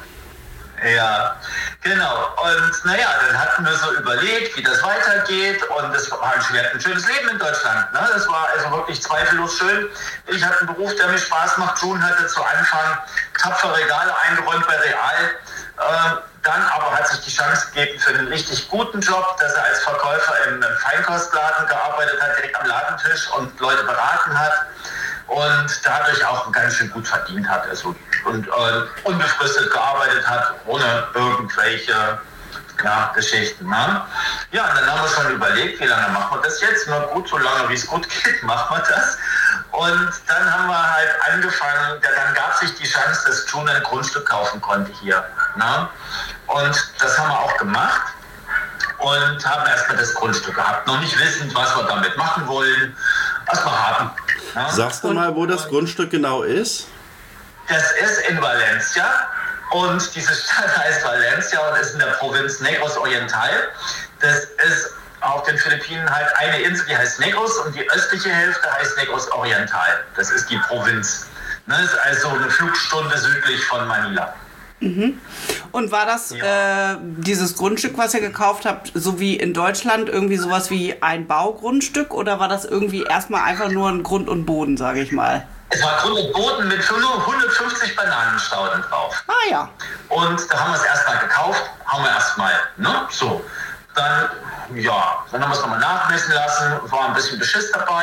Ja, genau. Und dann hatten wir so überlegt, wie das weitergeht und wir hatten ein schönes Leben in Deutschland. Ne? Das war also wirklich zweifellos schön. Ich hatte einen Beruf, der mir Spaß macht. June hatte zu Anfang tapfer Regale eingeräumt bei Real. Dann aber hat sich die Chance gegeben für einen richtig guten Job, dass er als Verkäufer in einem Feinkostladen gearbeitet hat, direkt am Ladentisch und Leute beraten hat. Und dadurch auch ganz schön gut verdient hat. Also, und unbefristet gearbeitet hat, ohne irgendwelche Geschichten. Ne? Ja, und dann haben wir schon überlegt, wie lange machen wir das jetzt? Na gut, so lange wie es gut geht, machen wir das. Und dann haben wir halt angefangen, dann gab sich die Chance, dass June ein Grundstück kaufen konnte hier. Ne? Und das haben wir auch gemacht und haben erstmal das Grundstück gehabt. Noch nicht wissend, was wir damit machen wollen. Erstmal haben. Ja? Sagst du mal, wo das Grundstück genau ist? Das ist in Valencia und diese Stadt heißt Valencia und ist in der Provinz Negros Oriental. Das ist auf den Philippinen halt eine Insel, die heißt Negros und die östliche Hälfte heißt Negros Oriental. Das ist die Provinz. Das ist also eine Flugstunde südlich von Manila. Mhm. Und war das dieses Grundstück, was ihr gekauft habt, so wie in Deutschland irgendwie sowas wie ein Baugrundstück oder war das irgendwie erstmal einfach nur ein Grund und Boden, sage ich mal? Es war Grund und Boden mit nur 150 Bananenstauden drauf. Ah ja. Und da haben wir es erstmal gekauft, haben wir erstmal, ne, so. Dann haben wir es nochmal nachmessen lassen, war ein bisschen Beschiss dabei,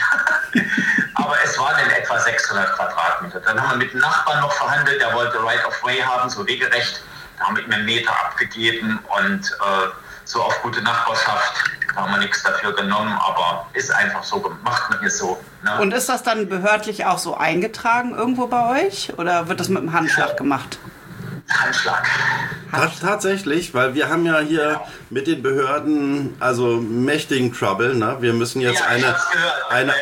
aber es waren in etwa 600 Quadratmeter. Dann haben wir mit dem Nachbarn noch verhandelt, der wollte Right of Way haben, so wegerecht. Da haben wir ihm einen Meter abgegeben und so auf gute Nachbarschaft, da haben wir nichts dafür genommen, aber ist einfach so gemacht, man hier so. Ne? Und ist das dann behördlich auch so eingetragen irgendwo bei euch oder wird das mit dem Handschlag gemacht? Handschlag. Tatsächlich, weil wir haben ja hier mit den Behörden also mächtigen Trouble. Ne? Wir müssen jetzt eine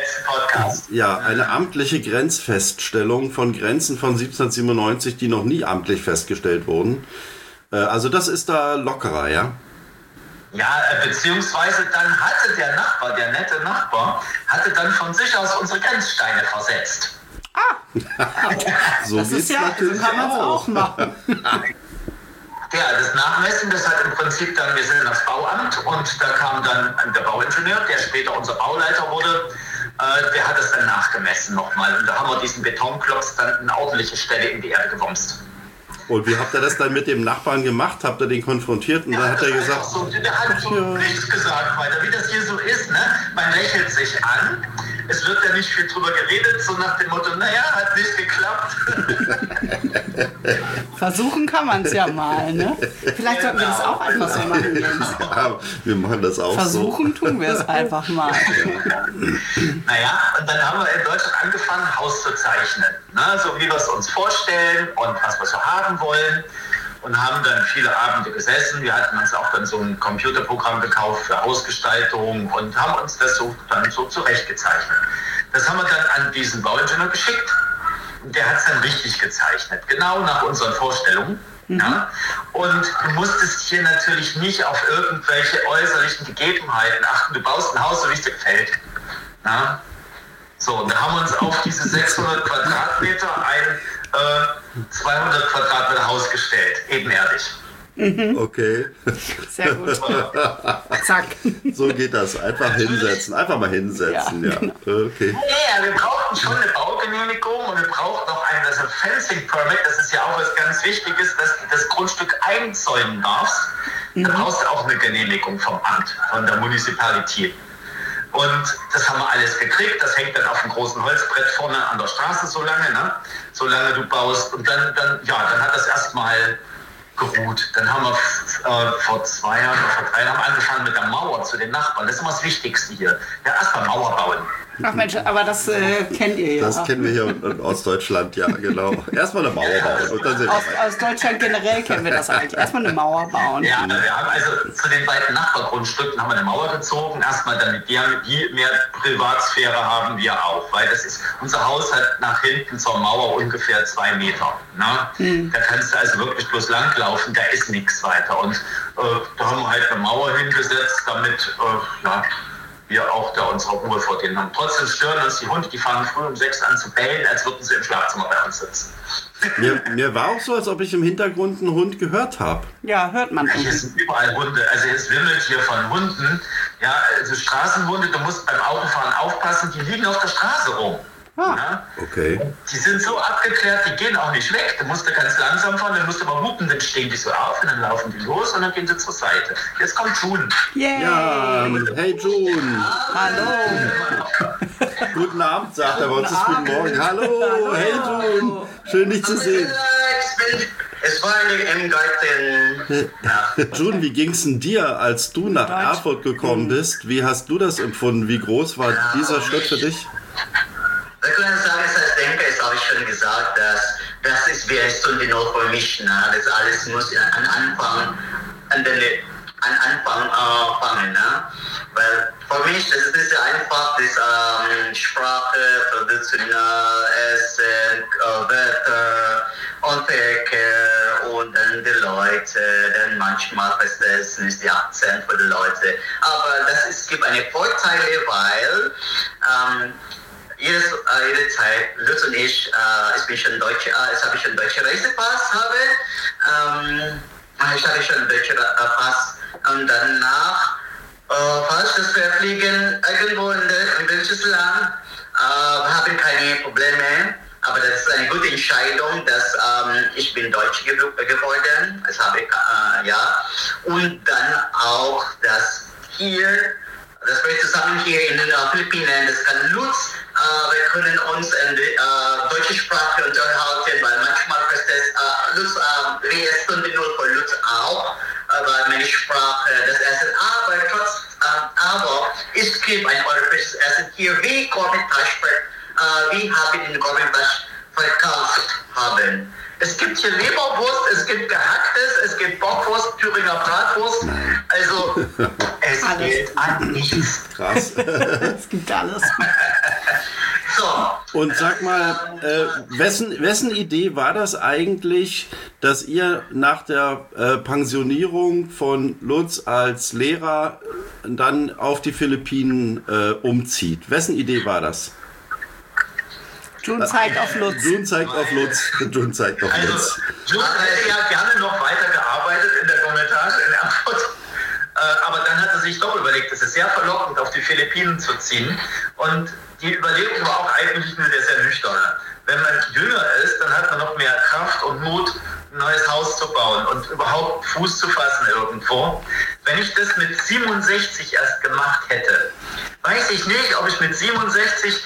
amtliche Grenzfeststellung von Grenzen von 1797, die noch nie amtlich festgestellt wurden. Also das ist da lockerer, ja? Ja, beziehungsweise dann hatte der nette Nachbar, hatte dann von sich aus unsere Grenzsteine versetzt. So das ist ja, so kann man es auch machen. Ja, das Nachmessen, das hat im Prinzip dann, wir sind das Bauamt und da kam dann der Bauingenieur, der später unser Bauleiter wurde, der hat es dann nachgemessen nochmal und da haben wir diesen Betonklotz dann eine ordentliche Stelle in die Erde gewumst. Und wie habt ihr das dann mit dem Nachbarn gemacht? Habt ihr den konfrontiert und dann hat er gesagt... So, der hat so nichts gesagt weiter, wie das hier so ist, ne? Man lächelt sich an, es wird ja nicht viel drüber geredet, so nach dem Motto, naja, hat nicht geklappt. Versuchen kann man es ja mal, ne? Vielleicht sollten wir das auch einfach so machen, Jens. Ja, wir machen das auch Versuchen so. Tun wir es einfach mal. Naja, und dann haben wir in Deutschland angefangen, ein Haus zu zeichnen. Ne? So wie wir es uns vorstellen und was wir so haben wollen. Und haben dann viele Abende gesessen. Wir hatten uns auch dann so ein Computerprogramm gekauft für Hausgestaltung und haben uns das dann so zurechtgezeichnet. Das haben wir dann an diesen Bauingenieur geschickt der hat es dann richtig gezeichnet, genau nach unseren Vorstellungen. Ja? Und du musstest hier natürlich nicht auf irgendwelche äußerlichen Gegebenheiten achten. Du baust ein Haus, so wie es dir gefällt. Ja? So, und da haben wir uns auf diese 600 Quadratmeter ein 200 Quadratmeter Haus gestellt, ebenerdig. Okay. Sehr gut. Zack. So geht das. Einfach hinsetzen. Einfach mal hinsetzen. Ja. Okay. Ja, wir brauchten schon eine Baugenehmigung und wir brauchten auch ein Fencing Permit. Das ist ja auch was ganz Wichtiges, dass du das Grundstück einzäunen darfst. Da brauchst du auch eine Genehmigung vom Amt, von der Municipalität. Und das haben wir alles gekriegt. Das hängt dann auf dem großen Holzbrett vorne an der Straße so lange, ne? Solange du baust. Und dann hat das erstmal geruht. Dann haben wir vor 2 Jahren oder vor 3 Jahren angefangen mit der Mauer zu den Nachbarn. Das ist immer das Wichtigste hier. Ja, erstmal Mauer bauen. Ach Mensch, aber das kennt ihr ja. Das kennen wir hier in Ostdeutschland, ja, genau. Erstmal eine Mauer bauen und dann sehen wir aus Deutschland generell kennen wir das eigentlich. Erstmal eine Mauer bauen. Ja, wir haben also zu den beiden Nachbargrundstücken haben wir eine Mauer gezogen. Erstmal, damit die mehr Privatsphäre haben wir auch. Weil unser Haus hat nach hinten zur Mauer ungefähr 2 Meter. Ne? Da kannst du also wirklich bloß langlaufen, da ist nichts weiter. Und da haben wir halt eine Mauer hingesetzt, damit wir auch da unsere Ruhe vor denen haben. Trotzdem stören uns die Hunde, die fangen früh um 6 an zu bellen, als würden sie im Schlafzimmer bei uns sitzen. Mir war auch so, als ob ich im Hintergrund einen Hund gehört habe. Ja, hört man. Hier sind überall Hunde, also es wimmelt hier von Hunden. Ja, also Straßenhunde, du musst beim Autofahren aufpassen, die liegen auf der Straße rum. Ja? Okay. Die sind so abgeklärt, die gehen auch nicht weg. Du musst da ganz langsam fahren, dann musst du aber hupen, dann stehen die so auf und dann laufen die los und dann gehen sie zur Seite. Jetzt kommt June. Yeah. Ja, hey June. Hallo. Guten Abend, sagt er bei uns. Ist guten Morgen. Hallo, hey June. Schön, dich zu sehen. Es war im Garten. Ja. June, wie ging es denn dir, als du nach Erfurt gekommen bist? Wie hast du das empfunden? Wie groß war dieser Schritt für dich? Wir können sagen, als Denker, das habe ich schon gesagt, dass das ist wie eine Stunde noch für mich. Ne? Das alles muss an Anfang fangen. Ne? Weil für mich, das ist ja einfach das Sprache, traditionell Essen, Wetter und Verkehr und dann die Leute, dann manchmal verstehen nicht die Akzent für die Leute. Aber es gibt eine Vorteile, weil jede Zeit, Lutz und ich bin schon Deutsch, ich habe schon deutsche Reisepass, ich habe schon deutsche Pass und danach, falls das wir fliegen irgendwo in welches Land, wir haben keine Probleme, aber das ist eine gute Entscheidung, dass ich bin Deutsch geworden, das habe ich, ja, und dann auch, dass hier, dass wir zusammen hier in den Philippinen, das kann Lutz, wir können uns in die deutsche Sprache unterhalten, weil manchmal versteht Lutz, wie es Stunde 0 für Lutz auch, weil meine Sprache, das Essen, aber es gibt ein europäisches Essen hier, wie Gourmet-Tasch, wie haben in Gourmet-Tasch verkauft haben. Es gibt hier Leberwurst, es gibt Gehacktes, es gibt Bockwurst, Thüringer Bratwurst. Also, es geht an nichts. Krass. Es gibt alles. So. Und sag mal, wessen Idee war das eigentlich, dass ihr nach der Pensionierung von Lutz als Lehrer dann auf die Philippinen umzieht? Wessen Idee war das? June zeigt auf Lutz. June zeigt auf Lutz. June zeigt auf Lutz. June hätte ja gerne noch weiter gearbeitet in der Kommentage in Erfurt. Aber dann hat er sich doch überlegt, es ist sehr verlockend, auf die Philippinen zu ziehen. Und die Überlegung war auch eigentlich nur sehr nüchtern. Wenn man jünger ist, dann hat man noch mehr Kraft und Mut, ein neues Haus zu bauen und überhaupt Fuß zu fassen irgendwo. Wenn ich das mit 67 erst gemacht hätte, weiß ich nicht, ob ich mit 67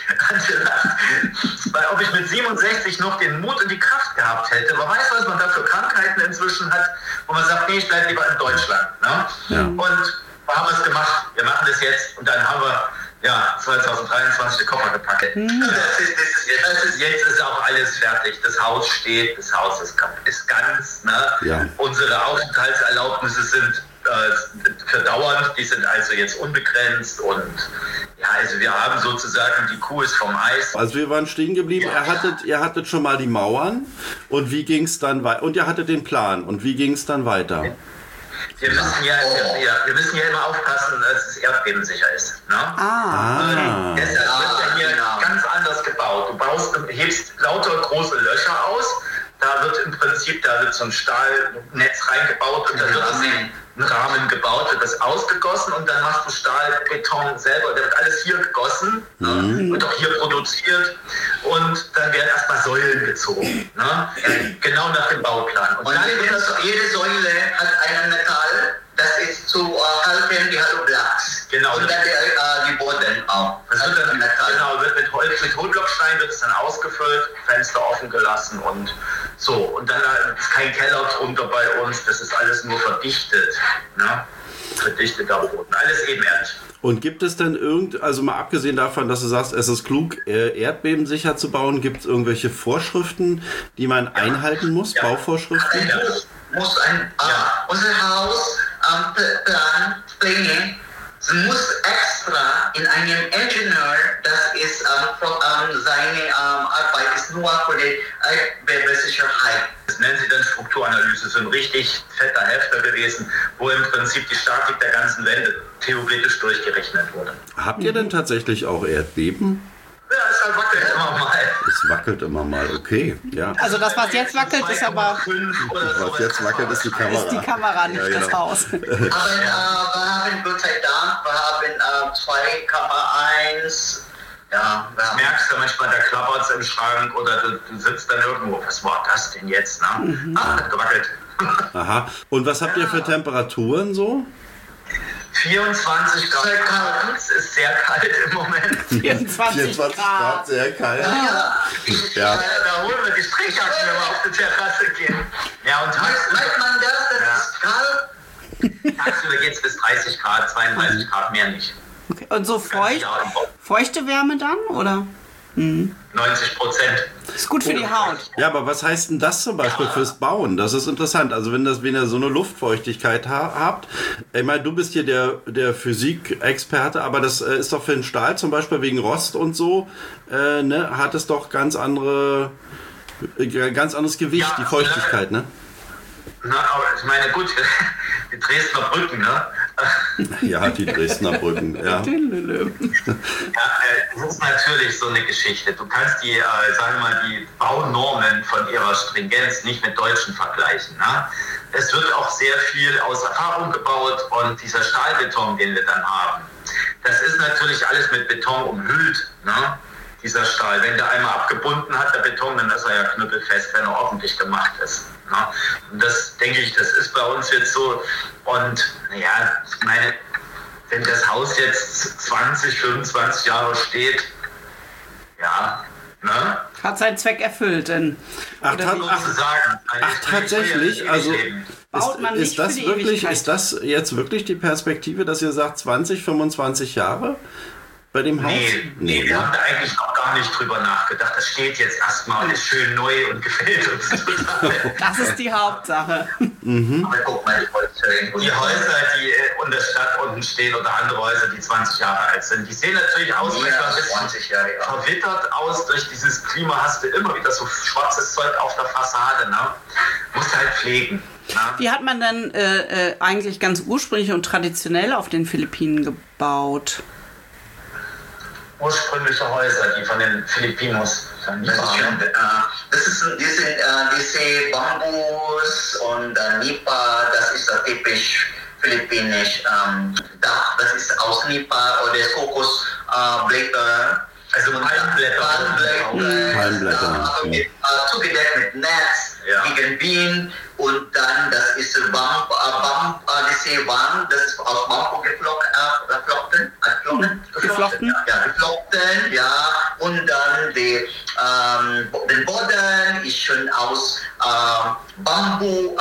noch den Mut und die Kraft gehabt hätte. Man weiß, was man da für Krankheiten inzwischen hat, wo man sagt, nee, ich bleibe lieber in Deutschland. Ne? Ja. Und wir haben es gemacht, wir machen das jetzt und dann haben wir 2023 die Koffer gepackt. Jetzt ist auch alles fertig. Das Haus steht, das Haus ist ganz. Ne? Ja. Unsere Aufenthaltserlaubnisse sind verdauernd, die sind also jetzt unbegrenzt und ja, also wir haben sozusagen, die Kuh ist vom Eis. Also wir waren stehen geblieben, ihr hattet schon mal die Mauern und wie ging es dann weiter? Und ihr hattet den Plan und wie ging es dann weiter? Wir müssen ja immer aufpassen, dass es erdbebensicher ist. Ne? Okay. Deshalb wird ja hier ganz anders gebaut. Du hebst lauter große Löcher aus, da wird so ein Stahlnetz reingebaut und dann wird ein Rahmen gebaut, wird das ausgegossen und dann machst du Stahlbeton selber, da wird alles hier gegossen, wird auch hier produziert und dann werden erstmal Säulen gezogen, ne? Genau nach dem Bauplan. Und dann jede Säule hat ein Metall, das ist zu halten die Haloglas. Genau. Und dann die Boden auch. Das wird dann wird mit Holz, mit Hohlblockstein wird es dann ausgefüllt, Fenster offen gelassen und so. Und dann ist kein Keller drunter bei uns, das ist alles nur verdichtet. Ne? Verdichteter Boden, alles ebenerdig. Und gibt es denn also mal abgesehen davon, dass du sagst, es ist klug, erdbebensicher zu bauen, gibt es irgendwelche Vorschriften, die man einhalten muss, Bauvorschriften? Unser Haus Pläne muss extra in einem Ingenieur, das ist seine Arbeit ist nur für die Erdbebensicherheit. Das nennen sie dann Strukturanalyse, so ein richtig fetter Hefter gewesen, wo im Prinzip die Statik der ganzen Wände theoretisch durchgerechnet wurde. Habt ihr denn tatsächlich auch Erdbeben? Ja, es wackelt immer mal. Es wackelt immer mal, okay. Ja. Also das, was jetzt wackelt, ist aber... Was jetzt wackelt, ist die Kamera. Ist die Kamera, nicht das Haus. Aber wir haben, Gott sei Dank, wir haben 2,1. Ja, merkst du manchmal, da klappert es im Schrank oder du sitzt dann irgendwo. Was war das denn jetzt? Ne? Hat gewackelt. Aha. Und was habt ihr für Temperaturen so? 24 Grad. Es ist sehr kalt im Moment. 24 Grad. Sehr kalt. Ja. Da holen wir die Strichjacken, wenn wir auf die Terrasse gehen. Ja, und merkt man das ist kalt? Tagsüber geht es bis 30 Grad, 32 Grad, mehr nicht. Okay. Und so feuchte Wärme dann, oder? 90%. Ist gut für die Haut. Ja, aber was heißt denn das zum Beispiel fürs Bauen? Das ist interessant. Also wenn ihr so eine Luftfeuchtigkeit habt, ich meine, du bist hier der Physikexperte, aber das ist doch für den Stahl zum Beispiel wegen Rost und so, hat es doch ganz anderes Gewicht, die Feuchtigkeit, ne? Na, aber ich meine, gut, die Dresdner Brücken, ne? Ja, die Dresdner Brücken, ja. Das ist natürlich so eine Geschichte. Du kannst die Baunormen von ihrer Stringenz nicht mit deutschen vergleichen. Ne? Es wird auch sehr viel aus Erfahrung gebaut und dieser Stahlbeton, den wir dann haben, das ist natürlich alles mit Beton umhüllt, ne? Dieser Stahl. Wenn der einmal abgebunden hat, der Beton, dann ist er ja knüppelfest, wenn er ordentlich gemacht ist. Ne? Und das, denke ich, das ist bei uns jetzt so. Und naja, ich meine, wenn das Haus jetzt 20, 25 Jahre steht, ja, ne? Hat seinen Zweck erfüllt, denn. Ach, tatsächlich? Also ist das jetzt wirklich die Perspektive, dass ihr sagt 20, 25 Jahre? Bei dem Haus? Nee, wir haben da eigentlich noch gar nicht drüber nachgedacht. Das steht jetzt erstmal und ist schön neu und gefällt uns total. Das ist die Hauptsache. Aber guck mal, die Häuser, die in der Stadt unten stehen oder andere Häuser, die 20 Jahre alt sind, die sehen natürlich aus, verwittert aus. Durch dieses Klima hast du immer wieder so schwarzes Zeug auf der Fassade. Ne? Musst du halt pflegen. Ne? Wie hat man denn eigentlich ganz ursprünglich und traditionell auf den Philippinen gebaut? Ursprüngliche Häuser, die von den Filipinos das sind diese Bambus und Nipa, das ist typisch philippinisch Dach, das ist aus Nipa oder Kokosblätter. Also Palmblätter. Zugedeckt mit Netz, gegen Bienen und dann, das ist diese Wand, das ist aus Bambu geflochten. Ja, und dann den Boden ist schon aus Bambu,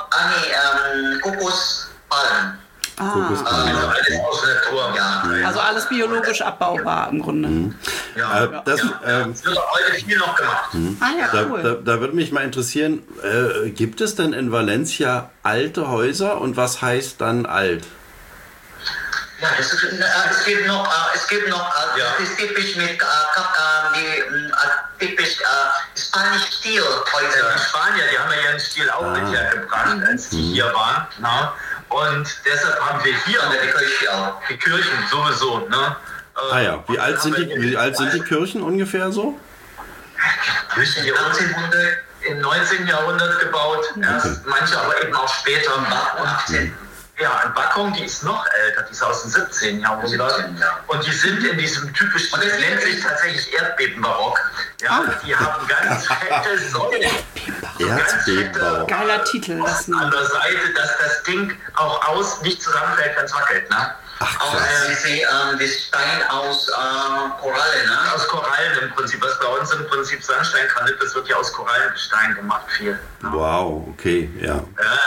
Kokospalmen. alles aus der Natur. Ja. Also alles biologisch abbaubar im Grunde. Das wird heute viel noch gemacht. Cool. Da würde mich mal interessieren, gibt es denn in Valencia alte Häuser und was heißt dann alt? Ja, es gibt noch, das ist typisch mit typisch Spanisch-Stil-Häuser. Die Spanier, die haben ja ihren Stil auch mit hergebracht, als die hier waren. Na? Und deshalb haben wir hier die Kirchen sowieso. Ne? Ja. Wie alt sind die Kirchen ungefähr so? Kirchen hier im 19. Jahrhundert gebaut. Erst manche aber eben auch später. Ja, in Backung, die ist noch älter, die ist aus dem 17. Jahrhundert. Und die sind in diesem typischen, das nennt sich tatsächlich Erdbebenbarock. Ja, die haben ganz fette Säulen. Erdbebenbarock. Geiler Titel. Das an der Seite, dass das Ding auch nicht zusammenfällt, wenn es wackelt. Ne? Auch das Stein aus Korallen, ne? Aus Korallen im Prinzip. Was bei uns im Prinzip Sandstein-Granit, das wird ja aus Korallengestein gemacht, viel. Wow, okay, ja.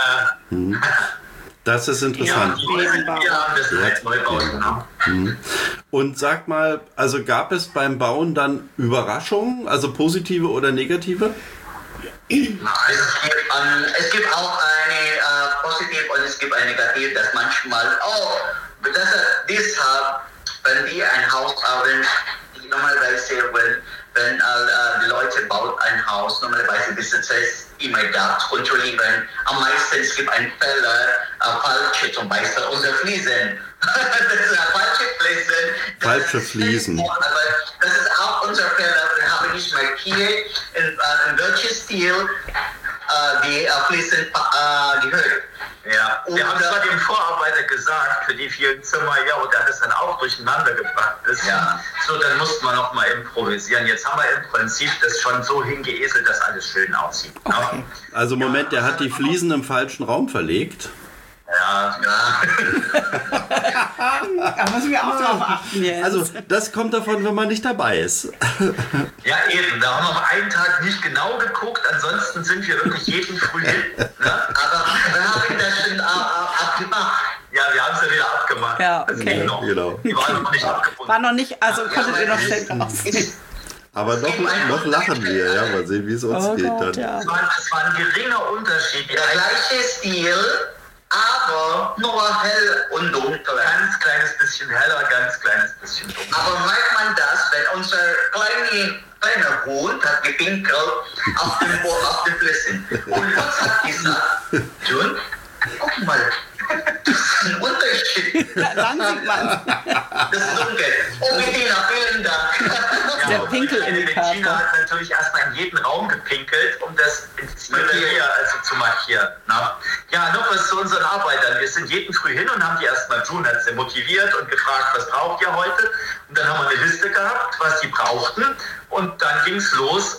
Das ist interessant. Ja, das ist halt Neubau, genau. Und sag mal, also gab es beim Bauen dann Überraschungen, also positive oder negative? Es gibt auch eine positive und es gibt eine negative, dass manchmal, deshalb, wenn wir ein Haus haben, normalerweise, wenn die Leute bauen ein Haus, normalerweise Besitzer ist immer da zu kontrollieren. Am meisten es gibt einen Fehler, falsche zum Beispiel, unsere Fliesen. Das ist falsche Fliesen. Aber das ist auch unser Fehler. Wir haben nicht markiert, in welchem Stil die Fliesen gehört. Ja, wir haben zwar dem Vorarbeiter gesagt, für die vielen Zimmer, und der hat es dann auch durcheinander gebracht. So, dann mussten wir noch mal improvisieren. Jetzt haben wir im Prinzip das schon so hingeeselt, dass alles schön aussieht. Okay. Also Moment, der hat die Fliesen im falschen Raum verlegt. Ja. Da müssen wir auch drauf achten jetzt. Also das kommt davon, wenn man nicht dabei ist. Ja, eben. Da haben wir am einen Tag nicht genau geguckt. Ansonsten sind wir wirklich jeden Früh hin. Ne? Aber wir haben das schon abgemacht. Ja, wir haben es ja wieder abgemacht. Ja, okay. Genau. Die waren noch nicht abgebunden. War noch nicht, also konntet ihr noch schnell raus. Aber noch lachen wir, ja. Mal sehen, wie es uns geht dann. Ja. Es war ein geringer Unterschied. Der gleiche Stil, aber nur hell und dunkel. Ganz kleines bisschen heller, ganz kleines bisschen dunkler. Aber merkt man das, wenn unser kleiner Hund hat gepinkelt auf dem Fliesen. Und Lutz hat gesagt, John, guck mal, das ist ein Unterschied. Dann sieht man. Das ist dunkel. Oh, Bettina, vielen Dank. Der Pinkelindikator. Bettina hat natürlich erstmal in jeden Raum gepinkelt, um das ins Interieur zu markieren. Na? Ja, noch was zu unseren Arbeitern. Wir sind jeden Früh hin und haben die erstmal, June hat sie motiviert und gefragt, was braucht ihr heute? Und dann haben wir eine Liste gehabt, was die brauchten. Und dann ging es los.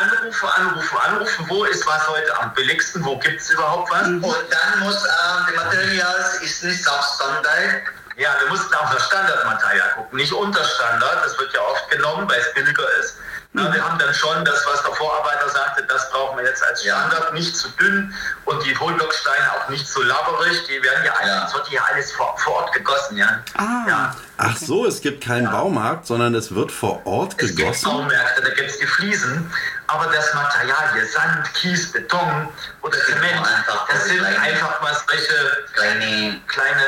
Anrufen. Wo ist was heute am billigsten? Wo gibt es überhaupt was? Und dann muss die Material ist nicht auf Standard. Ja, wir mussten auch nach Standardmaterial gucken, nicht unter Standard. Das wird ja oft genommen, weil es billiger ist. Na, wir haben dann schon das, was der Vorarbeiter sagte, das brauchen wir jetzt als Standard, nicht zu dünn und die Hohlblocksteine auch nicht so labberig. Die werden es wird ja alles vor Ort gegossen, ja. Ja. Ach so, es gibt keinen Baumarkt, sondern es wird vor Ort gegossen. Es gibt Baumärkte, da gibt es die Fliesen, aber das Material hier, Sand, Kies, Beton oder Zement, das sind einfach mal solche kleine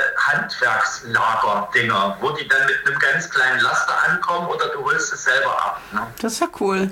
Handwerkslager-Dinger, wo die dann mit einem ganz kleinen Laster ankommen oder du holst es selber ab. Ne? Das ist ja cool.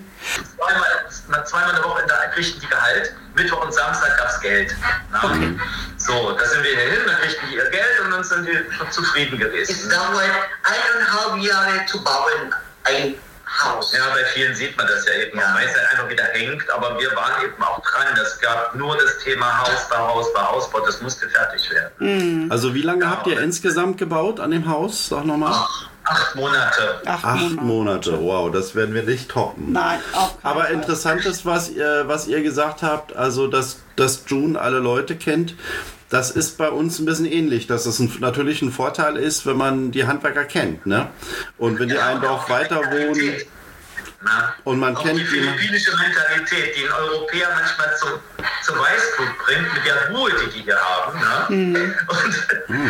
Zweimal in der Woche kriegten die Gehalt, Mittwoch und Samstag gab es Geld. Okay. So, da sind wir hier hin, dann kriegten die ihr Geld und dann sind die zufrieden gewesen. Es dauert 1,5 Jahre zu bauen, ein Haus. Ja, bei vielen sieht man das ja eben, weil es halt einfach wieder hängt, aber wir waren eben auch dran. Es gab nur das Thema Hausbau, das musste fertig werden. Also wie lange habt ihr insgesamt gebaut an dem Haus? Sag nochmal. 8 Monate. 8 Monate, wow, das werden wir nicht toppen. Nein, auch kein Aber Fall. interessant ist, was ihr gesagt habt, also dass June alle Leute kennt. Das ist bei uns ein bisschen ähnlich, dass es natürlich ein Vorteil ist, wenn man die Handwerker kennt, ne? Und wenn die ein Dorf weiter wohnen und man kennt die philippinische Mentalität, die einen Europäer manchmal zum Weißblut bringt, mit der Ruhe, die hier haben, ne? Und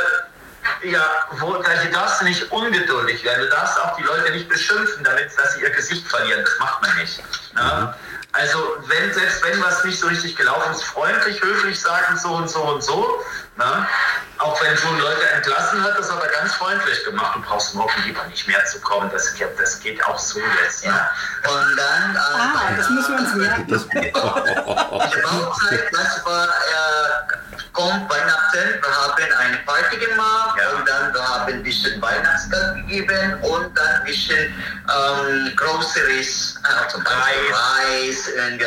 du darfst nicht ungeduldig werden, du darfst auch die Leute nicht beschimpfen, dass sie ihr Gesicht verlieren, das macht man nicht. Ne? Also selbst wenn was nicht so richtig gelaufen ist, freundlich, höflich sagen, so und so und so. Ne? Auch wenn schon Leute entlassen hat, das hat er ganz freundlich gemacht. Du brauchst morgen lieber nicht mehr zu kommen. Das geht auch so jetzt. Ja. Und dann... das müssen wir uns merken. Die Bauzeit, das war... kommt Weihnachten, wir haben eine Party gemacht und dann wir haben ein bisschen Weihnachtsgeld gegeben und dann ein bisschen Groceries, zum Beispiel Reis,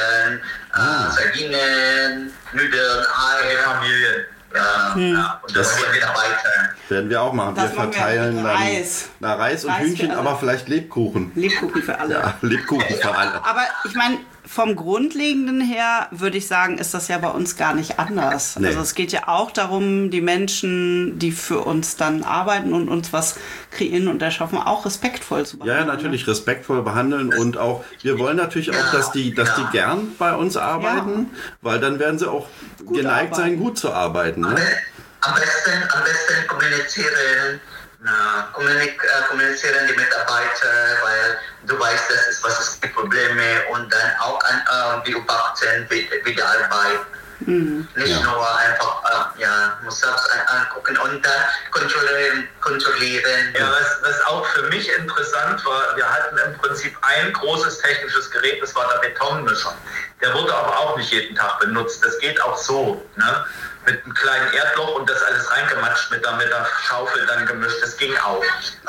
Sardinen, Nudeln, Eier. Familie. Ja. Und das geht wieder weiter. Werden wir auch machen. Wir verteilen dann Reis und Hühnchen, aber vielleicht Lebkuchen. Lebkuchen für alle. Ja, Lebkuchen für alle. Aber ich meine, vom Grundlegenden her würde ich sagen, ist das ja bei uns gar nicht anders. Nee. Also es geht ja auch darum, die Menschen, die für uns dann arbeiten und uns was kreieren und erschaffen, auch respektvoll zu behandeln. Ja, natürlich respektvoll behandeln und auch, wir wollen natürlich auch, dass die gern bei uns arbeiten, weil dann werden sie auch gut geneigt sein, gut zu arbeiten. Ne? Am besten kommunizieren. Kommunizieren die Mitarbeiter, weil du weißt, was ist die Probleme und dann auch beobachten, wie die Arbeit. Nicht nur einfach, muss selbst angucken und dann kontrollieren. Ja, was auch für mich interessant war, wir hatten im Prinzip ein großes technisches Gerät, das war der Betonmischer. Der wurde aber auch nicht jeden Tag benutzt. Das geht auch so, ne? Mit einem kleinen Erdloch und das alles reingematscht mit der Schaufel dann gemischt. Das ging auch. Und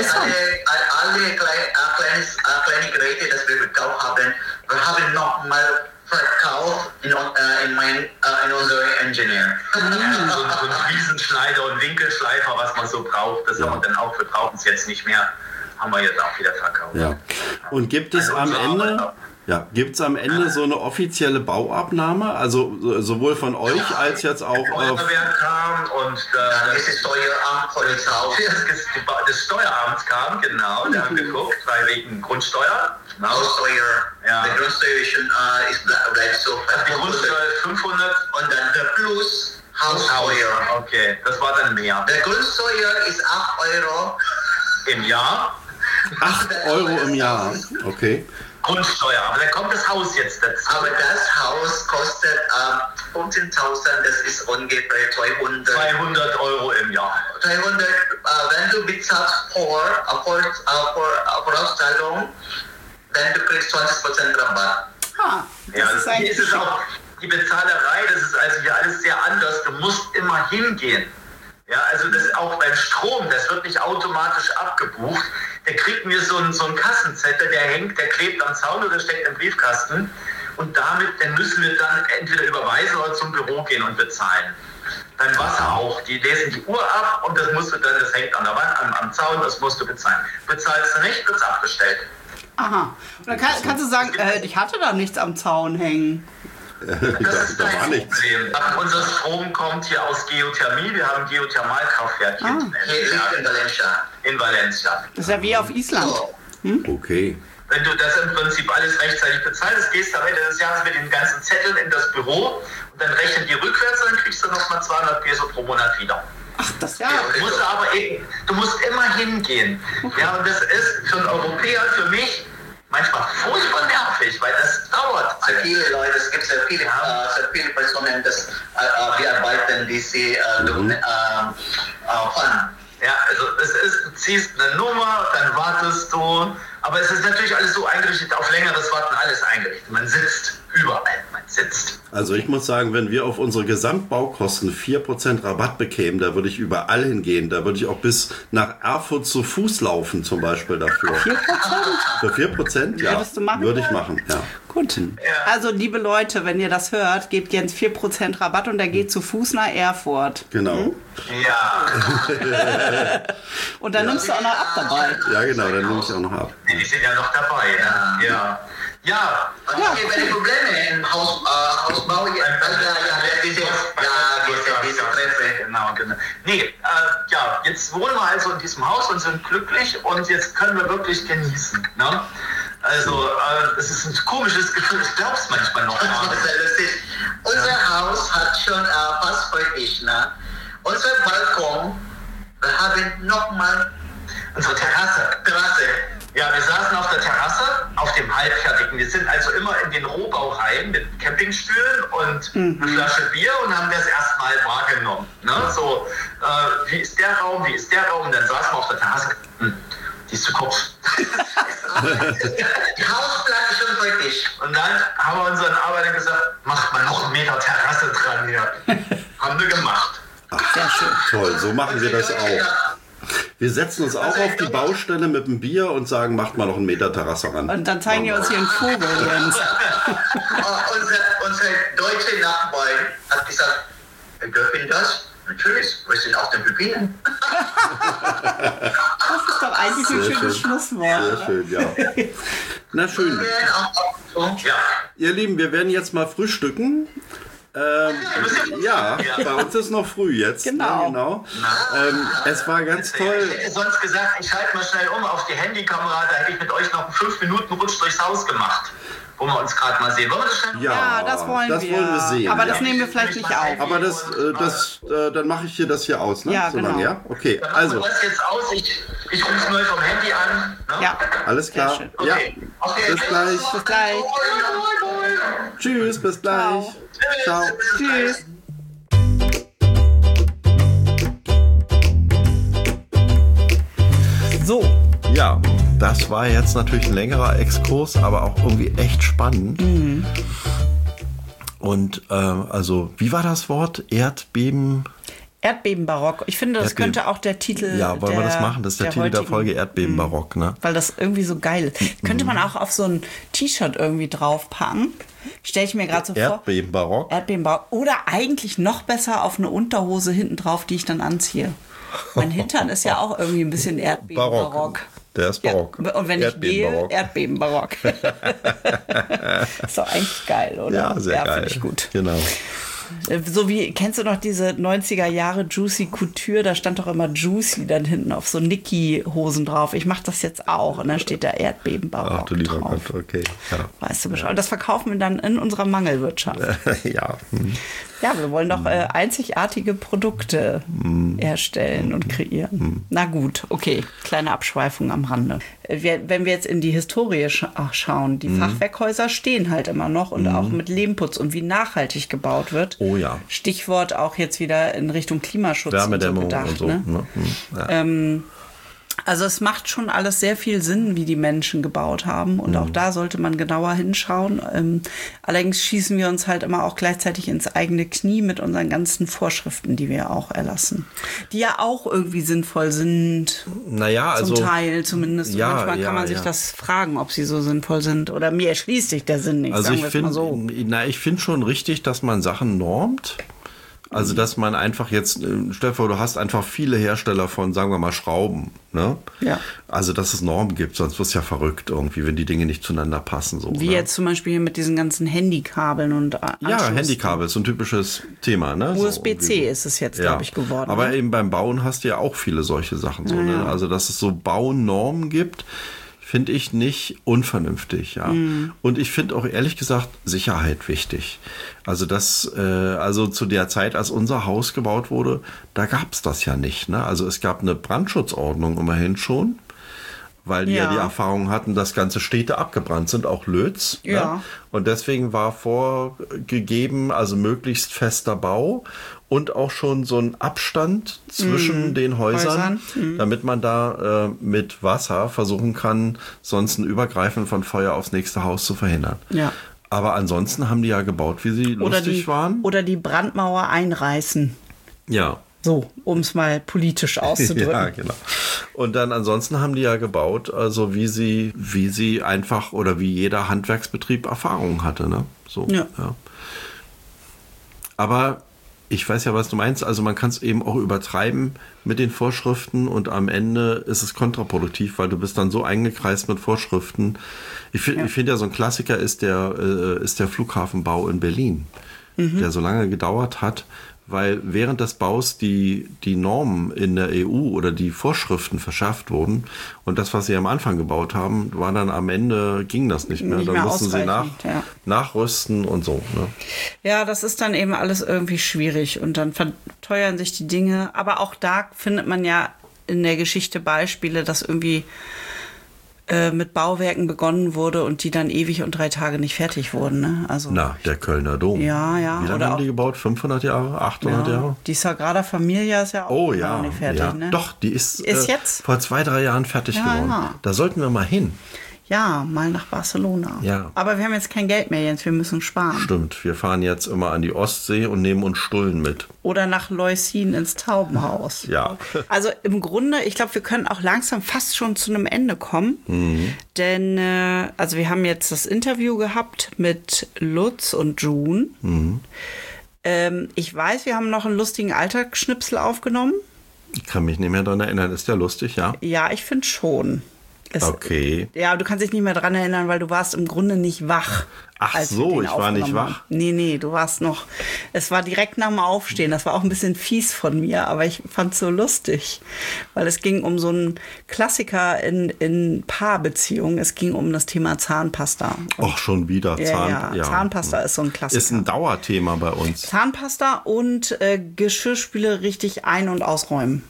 alle kleine Geräte, das wir gekauft haben, wir haben nochmal verkauft in unsere Engineer. So ein Fliesenschneider und Winkelschleifer, was man so braucht, das haben wir dann auch, wir brauchen es jetzt nicht mehr, haben wir jetzt auch wieder verkauft. Ja. Und gibt es am Ende... Ja, gibt es am Ende so eine offizielle Bauabnahme, also sowohl von euch als jetzt auch... Feuerwehr kam und das Steueramt vor das Haus. Das Steueramt kam, genau, der haben geguckt, weil wegen Grundsteuer. Haussteuer. Ja. Die Grundsteuer bleibt so. Die Grundsteuer 500 und dann der Plus Haussteuer. Okay, das war dann mehr. Der Grundsteuer ist 8 Euro im Jahr. 8 Euro im Jahr, okay. Grundsteuer, aber dann kommt das Haus jetzt dazu. Aber das Haus kostet 15.000, das ist ungefähr 200 Euro im Jahr. 200, wenn du bezahlst Vorauszahlung, dann du kriegst 20% Rabatt. Das ist auch die Bezahlerei, das ist also hier alles sehr anders. Du musst immer hingehen. Ja, also das auch beim Strom, das wird nicht automatisch abgebucht. Der kriegt mir so einen Kassenzettel, der klebt am Zaun oder steckt im Briefkasten. Und dann müssen wir dann entweder überweisen oder zum Büro gehen und bezahlen. Beim Wasser auch. Die lesen die Uhr ab und das hängt an der Wand, am Zaun, das musst du bezahlen. Bezahlst du nicht, wird es abgestellt. Aha. Und dann kannst du sagen, ich hatte da nichts am Zaun hängen. Das ist dein Problem. Unser Strom kommt hier aus Geothermie. Wir haben ein Geothermalkraftwerk hier in Valencia. In Valencia. Das ist ja wie auf Island. Okay. Wenn du das im Prinzip alles rechtzeitig bezahlst, gehst du am Ende des Jahres mit den ganzen Zetteln in das Büro und dann rechnen die rückwärts und dann kriegst du nochmal 200 Peso pro Monat wieder. Ach, das du musst immer hingehen. Okay. Ja, und das ist für einen Europäer, für mich, manchmal furchtbar nervig, weil das dauert. Für viele Leute, es gibt sehr viele Personen, die arbeiten, die sie fahren. Ja, also du ziehst eine Nummer, dann wartest du. Aber es ist natürlich alles so eingerichtet, auf längeres Warten alles eingerichtet. Man sitzt überall, man sitzt. Also ich muss sagen, wenn wir auf unsere Gesamtbaukosten 4% Rabatt bekämen, da würde ich überall hingehen. Da würde ich auch bis nach Erfurt zu Fuß laufen zum Beispiel dafür. 4%? Für 4%? Ja, würde ich machen. Ja. Gut. Ja. Also liebe Leute, wenn ihr das hört, gebt Jens 4% Rabatt und er geht zu Fuß nach Erfurt. Genau. Ja. Und dann nimmst du auch noch ab dabei. Ja genau, dann nehme ich auch noch ab. Die sind ja noch dabei. Ne? Ja. Ja. Und es gibt Probleme im Hausbau. Diese Treppe. Genau. Nee, jetzt wohnen wir also in diesem Haus und sind glücklich und jetzt können wir wirklich genießen. Ne? Also, es ist ein komisches Gefühl, ich glaub's manchmal noch. Unser Haus hat schon fast fertig, ne? Unser Balkon, wir haben nochmal unsere Terrasse. Ja, wir saßen auf der Terrasse, auf dem Halbfertigen. Wir sind also immer in den Rohbau rein mit Campingstühlen und eine Flasche Bier und haben das erstmal wahrgenommen. Ne? So, wie ist der Raum, wie ist der Raum? Und dann saßen wir auf der Terrasse. Die ist zu kurz. Die Hausplatte ist schon deutlich. Und dann haben wir unseren Arbeitern gesagt, macht mal noch einen Meter Terrasse dran hier. Haben wir gemacht. Ach, sehr schön. Toll, so machen wir das auch. Wir setzen uns auch auf die Baustelle mit dem Bier und sagen, macht mal noch einen Meter Terrasse ran. Und dann zeigen wir uns hier einen Vogel, Jens. Unsere deutsche Nachbarin hat gesagt, wir dürfen das. Natürlich, wir sind auf den Bühnen. Das ist doch eigentlich ein schönes Schlusswort. Sehr schön, ja. Na schön. Ihr Lieben, wir werden jetzt mal frühstücken. Ja, bei uns ist noch früh jetzt. Genau. Es war ganz toll. Ich hätte sonst gesagt, ich schalte mal schnell um auf die Handykamera, da hätte ich mit euch noch einen 5 Minuten Rutsch durchs Haus gemacht, wo wir uns gerade mal sehen. Wollen wir das schnell? Ja, das wollen wir sehen. Aber das nehmen wir vielleicht nicht auf. Aber dann mache ich hier das hier aus, ne? Ja, so genau. Lange, ja? Okay, dann also. das jetzt aus. Ich rufe es neu vom Handy an. Ne? Ja. Alles klar. Okay. Ja. Okay. Bis gleich. Bis gleich. Tschüss, bis gleich. Ciao. Tschüss. So. Ja, das war jetzt natürlich ein längerer Exkurs, aber auch irgendwie echt spannend. Und also, wie war das Wort? Erdbebenbarock. Ich finde, das könnte auch der Titel. Ja, wollen wir das machen? Das ist der Titel der Folge, Erdbebenbarock, ne? Weil das irgendwie so geil ist. Könnte man auch auf so ein T-Shirt irgendwie draufpacken. Stelle ich mir gerade so vor. Erdbebenbarock. Erdbebenbarock. Oder eigentlich noch besser auf eine Unterhose hinten drauf, die ich dann anziehe. Mein Hintern ist ja auch irgendwie ein bisschen Erdbebenbarock. Der ist barock. Ja, und wenn ich gehe, Erdbebenbarock. Ist doch eigentlich geil, oder? Ja, sehr geil. Finde ich gut. Genau. So wie, kennst du noch diese 90er Jahre Juicy Couture? Da stand doch immer Juicy dann hinten auf so Niki-Hosen drauf. Ich mache das jetzt auch. Und dann steht da Erdbebenbarock Ach du lieber drauf. Gott, okay. Ja. Weißt du Bescheid. Und das verkaufen wir dann in unserer Mangelwirtschaft. Ja. Ja, wir wollen doch einzigartige Produkte erstellen und kreieren. Na gut, okay. Kleine Abschweifung am Rande. Wenn wir jetzt in die Historie schauen, die Fachwerkhäuser stehen halt immer noch und auch mit Lehmputz und wie nachhaltig gebaut wird. Oh ja. Stichwort auch jetzt wieder in Richtung Klimaschutz Wärmedämmung und so gedacht. und so. Ne? Ja. Also es macht schon alles sehr viel Sinn, wie die Menschen gebaut haben. Und auch da sollte man genauer hinschauen. Allerdings schießen wir uns halt immer auch gleichzeitig ins eigene Knie mit unseren ganzen Vorschriften, die wir auch erlassen. Die ja auch irgendwie sinnvoll sind. Naja, also. Zum Teil zumindest. Ja, und manchmal kann man sich das fragen, ob sie so sinnvoll sind. Oder mir erschließt sich der Sinn nicht, Also sagen ich wir es finde, mal so. ich finde schon richtig, dass man Sachen normt. Also, dass man einfach jetzt, stell dir vor, du hast einfach viele Hersteller von, sagen wir mal, Schrauben, ne? Ja. Also, dass es Normen gibt, sonst wird es ja verrückt irgendwie, wenn die Dinge nicht zueinander passen, so. Wie ne? jetzt zum Beispiel mit diesen ganzen Handykabeln und Anschluss. Ja, Handykabel ist so ein typisches Thema, ne? USB-C ist es jetzt, glaube ich, geworden. Aber ne? eben beim Bauen hast du ja auch viele solche Sachen, so, ne? Also, dass es so Baunormen gibt, finde ich nicht unvernünftig, ja. Und ich finde auch ehrlich gesagt Sicherheit wichtig. Also also zu der Zeit, als unser Haus gebaut wurde, da gab es das ja nicht, ne? Also es gab eine Brandschutzordnung immerhin schon, weil die ja die Erfahrung hatten, dass ganze Städte abgebrannt sind, auch Lötz. Ja. Ne? Und deswegen war vorgegeben, also möglichst fester Bau und auch schon so ein Abstand zwischen den Häusern, damit man da mit Wasser versuchen kann, sonst ein Übergreifen von Feuer aufs nächste Haus zu verhindern. Ja. Aber ansonsten haben die ja gebaut, wie sie lustig waren. Oder die Brandmauer einreißen. Ja. So, um es mal politisch auszudrücken. Ja, genau. Und dann ansonsten haben die ja gebaut, also wie sie einfach oder wie jeder Handwerksbetrieb Erfahrungen hatte, ne? So. Ja. Aber ich weiß ja, was du meinst. Also man kann es eben auch übertreiben mit den Vorschriften und am Ende ist es kontraproduktiv, weil du bist dann so eingekreist mit Vorschriften. Ich finde ja, so ein Klassiker ist der Flughafenbau in Berlin, der so lange gedauert hat, weil während des Baus die Normen in der EU oder die Vorschriften verschärft wurden und das, was sie am Anfang gebaut haben, war dann am Ende, ging das nicht mehr. Dann mussten sie nachrüsten und so. Ne? Ja, das ist dann eben alles irgendwie schwierig und dann verteuern sich die Dinge. Aber auch da findet man ja in der Geschichte Beispiele, dass irgendwie mit Bauwerken begonnen wurde und die dann ewig und 3 Tage nicht fertig wurden. Ne? Also, der Kölner Dom. Ja, ja. Wie lange haben die gebaut? 500 Jahre? 800 Jahre? Die Sagrada Familia ist ja auch noch nicht fertig. Ja. Ne? Doch, die ist jetzt vor 2-3 Jahren fertig geworden. Ja. Da sollten wir mal hin. Ja, mal nach Barcelona. Ja. Aber wir haben jetzt kein Geld mehr, Jens. Wir müssen sparen. Stimmt. Wir fahren jetzt immer an die Ostsee und nehmen uns Stullen mit. Oder nach Leucin ins Taubenhaus. Ja. Also im Grunde, ich glaube, wir können auch langsam fast schon zu einem Ende kommen. Mhm. Denn, also wir haben jetzt das Interview gehabt mit Lutz und June. Mhm. Ich weiß, wir haben noch einen lustigen Alltagsschnipsel aufgenommen. Ich kann mich nicht mehr daran erinnern. Ist der lustig, ja? Ja, ich finde schon. Okay. Ja, du kannst dich nicht mehr dran erinnern, weil du warst im Grunde nicht wach. Ach so, ich war nicht wach? Nee, du warst noch. Es war direkt nach dem Aufstehen. Das war auch ein bisschen fies von mir, aber ich fand es so lustig. Weil es ging um so einen Klassiker in Paarbeziehungen. Es ging um das Thema Zahnpasta. Ach, schon wieder. Zahnpasta ist so ein Klassiker. Ist ein Dauerthema bei uns. Zahnpasta und Geschirrspüle richtig ein- und ausräumen.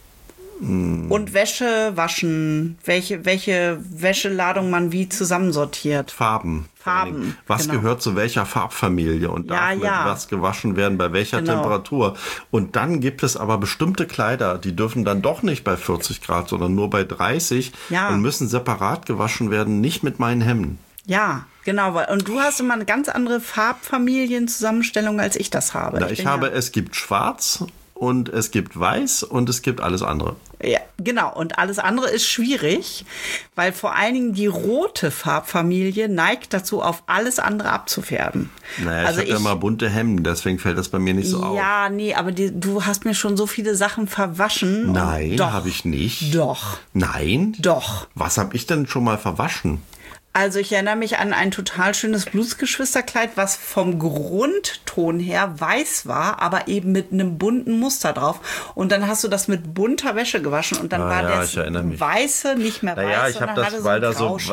Und Wäsche waschen, welche Wäscheladung man wie zusammensortiert. Farben. Was gehört zu welcher Farbfamilie und darf mit was gewaschen werden, bei welcher Temperatur. Und dann gibt es aber bestimmte Kleider, die dürfen dann doch nicht bei 40 Grad, sondern nur bei 30 und müssen separat gewaschen werden, nicht mit meinen Hemden. Ja, genau. Und du hast immer eine ganz andere Farbfamilienzusammenstellung, als ich das habe. Es gibt schwarz und es gibt weiß und es gibt alles andere. Ja, genau. Und alles andere ist schwierig, weil vor allen Dingen die rote Farbfamilie neigt dazu, auf alles andere abzufärben. Naja, also ich habe ja mal bunte Hemden, deswegen fällt das bei mir nicht so auf. Ja, nee, aber du hast mir schon so viele Sachen verwaschen. Nein, habe ich nicht. Doch. Nein? Doch. Was habe ich denn schon mal verwaschen? Also ich erinnere mich an ein total schönes Bluesgeschwisterkleid, was vom Grundton her weiß war, aber eben mit einem bunten Muster drauf. Und dann hast du das mit bunter Wäsche gewaschen und dann war das Weiße nicht mehr weiß. Ja, ich habe das, weil da so,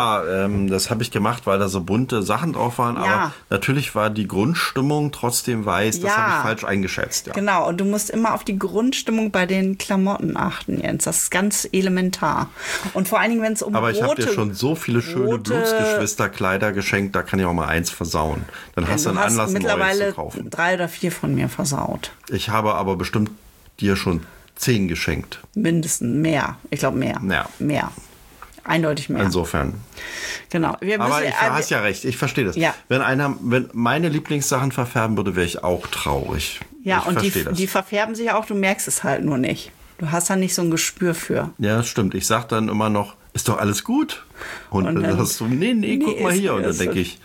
das habe ich gemacht, weil da so bunte Sachen drauf waren. Aber natürlich war die Grundstimmung trotzdem weiß. Das habe ich falsch eingeschätzt. Ja. Genau, und du musst immer auf die Grundstimmung bei den Klamotten achten, Jens. Das ist ganz elementar. Und vor allen Dingen, wenn es um aber ich habe dir schon so viele schöne Bluesgeschwisterkleider geschenkt, da kann ich auch mal eins versauen. Dann hast du einen Anlass, mittlerweile neues zu kaufen. 3 oder 4 von mir versaut. Ich habe aber bestimmt dir schon 10 geschenkt. Mindestens mehr. Ich glaube mehr. Ja. Mehr. Eindeutig mehr. Insofern. Genau. Aber du hast ja recht, ich verstehe das. Ja. Wenn meine Lieblingssachen verfärben würde, wäre ich auch traurig. Ja, und die verfärben sich auch, du merkst es halt nur nicht. Du hast da nicht so ein Gespür für. Ja, das stimmt. Ich sag dann immer noch, ist doch alles gut. Und dann sagst du, nee, guck mal hier. Und dann denke ich,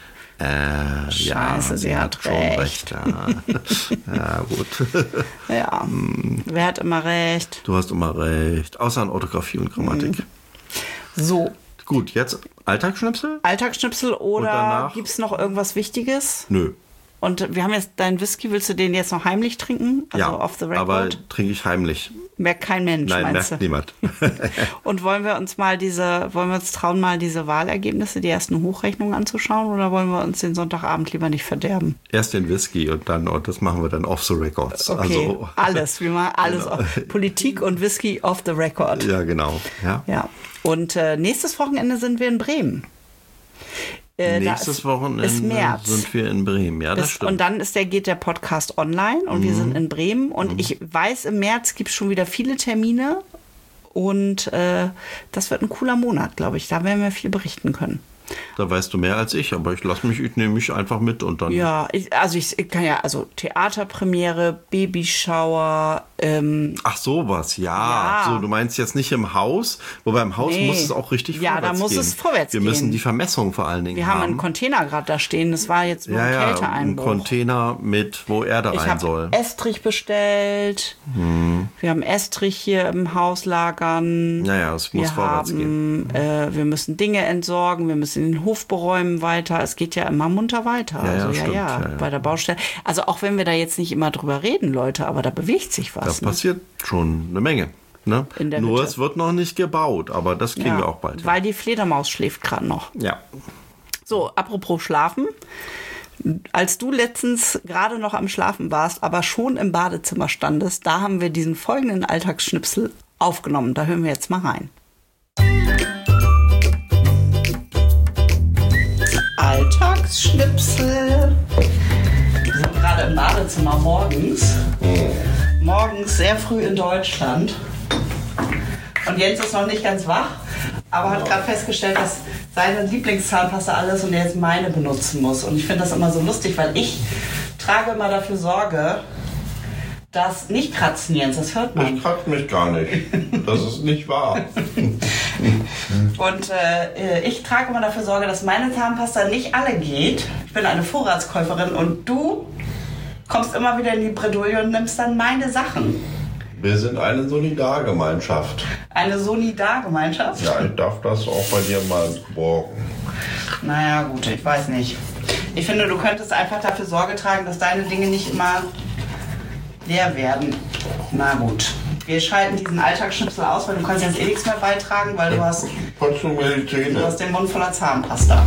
Scheiße, sie hat schon recht. Ja, gut. Ja, wer hat immer recht? Du hast immer recht. Außer an Orthographie und Grammatik. So. Gut, jetzt Alltagsschnipsel? Alltagsschnipsel oder gibt es noch irgendwas Wichtiges? Nö. Und wir haben jetzt deinen Whisky, willst du den jetzt noch heimlich trinken? Also off the record? Aber trinke ich heimlich. Merkt kein Mensch, Nein, meinst merkt niemand. Und wollen wir uns trauen, mal diese Wahlergebnisse, die ersten Hochrechnungen anzuschauen, oder wollen wir uns den Sonntagabend lieber nicht verderben? Erst den Whisky und das machen wir dann off the records. Okay, also, alles. Wir machen alles. Genau. Politik und Whisky off the record. Ja, genau. Ja. Und nächstes Wochenende sind wir in Bremen. Nächstes Wochenende sind wir in Bremen, ja, das stimmt. Und dann geht der Podcast online und wir sind in Bremen. Und ich weiß, im März gibt es schon wieder viele Termine und das wird ein cooler Monat, glaube ich. Da werden wir viel berichten können. Da weißt du mehr als ich, aber ich nehme mich einfach mit und dann... Ja, ich kann Theaterpremiere, Babyshower... Ach sowas, ja. So, du meinst jetzt nicht im Haus, wobei im Haus muss es auch richtig vorwärts gehen. Ja, da muss es vorwärts gehen. Wir müssen die Vermessung vor allen Dingen haben. Wir haben einen Container gerade da stehen, das war jetzt nur ein Kälteeinbruch. Ein Container wo Erde rein soll. Ich habe Estrich bestellt, wir haben Estrich hier im Haus lagern. Naja, es muss vorwärts gehen. Wir müssen Dinge entsorgen, wir müssen den Hof beräumen weiter. Es geht ja immer munter weiter. Bei der Baustelle. Also auch wenn wir da jetzt nicht immer drüber reden, Leute, aber da bewegt sich was. Da passiert schon eine Menge. Ne? Nur es wird noch nicht gebaut, aber das kriegen wir auch bald. Weil die Fledermaus schläft gerade noch. Ja. So, apropos Schlafen. Als du letztens gerade noch am Schlafen warst, aber schon im Badezimmer standest, da haben wir diesen folgenden Alltagsschnipsel aufgenommen. Da hören wir jetzt mal rein. Alltagsschnipsel. Wir sind gerade im Badezimmer morgens. Morgens sehr früh in Deutschland. Und Jens ist noch nicht ganz wach, aber hat gerade festgestellt, dass seine Lieblingszahnpasta alles und er jetzt meine benutzen muss. Und ich finde das immer so lustig, weil ich trage immer dafür Sorge, dass nicht kratzen, Jens, das hört man. Ich kratze mich gar nicht. Das ist nicht wahr. Und ich trage immer dafür Sorge, dass meine Zahnpasta nicht alle geht. Ich bin eine Vorratskäuferin und du kommst immer wieder in die Bredouille und nimmst dann meine Sachen. Wir sind eine Solidargemeinschaft. Eine Solidargemeinschaft? Ja, ich darf das auch bei dir mal borgen. Naja, gut, ich weiß nicht. Ich finde, du könntest einfach dafür Sorge tragen, dass deine Dinge nicht immer leer werden. Na gut. Wir schalten diesen Alltagsschnipsel aus, weil du kannst jetzt eh nichts mehr beitragen, weil du hast den Mund voller Zahnpasta.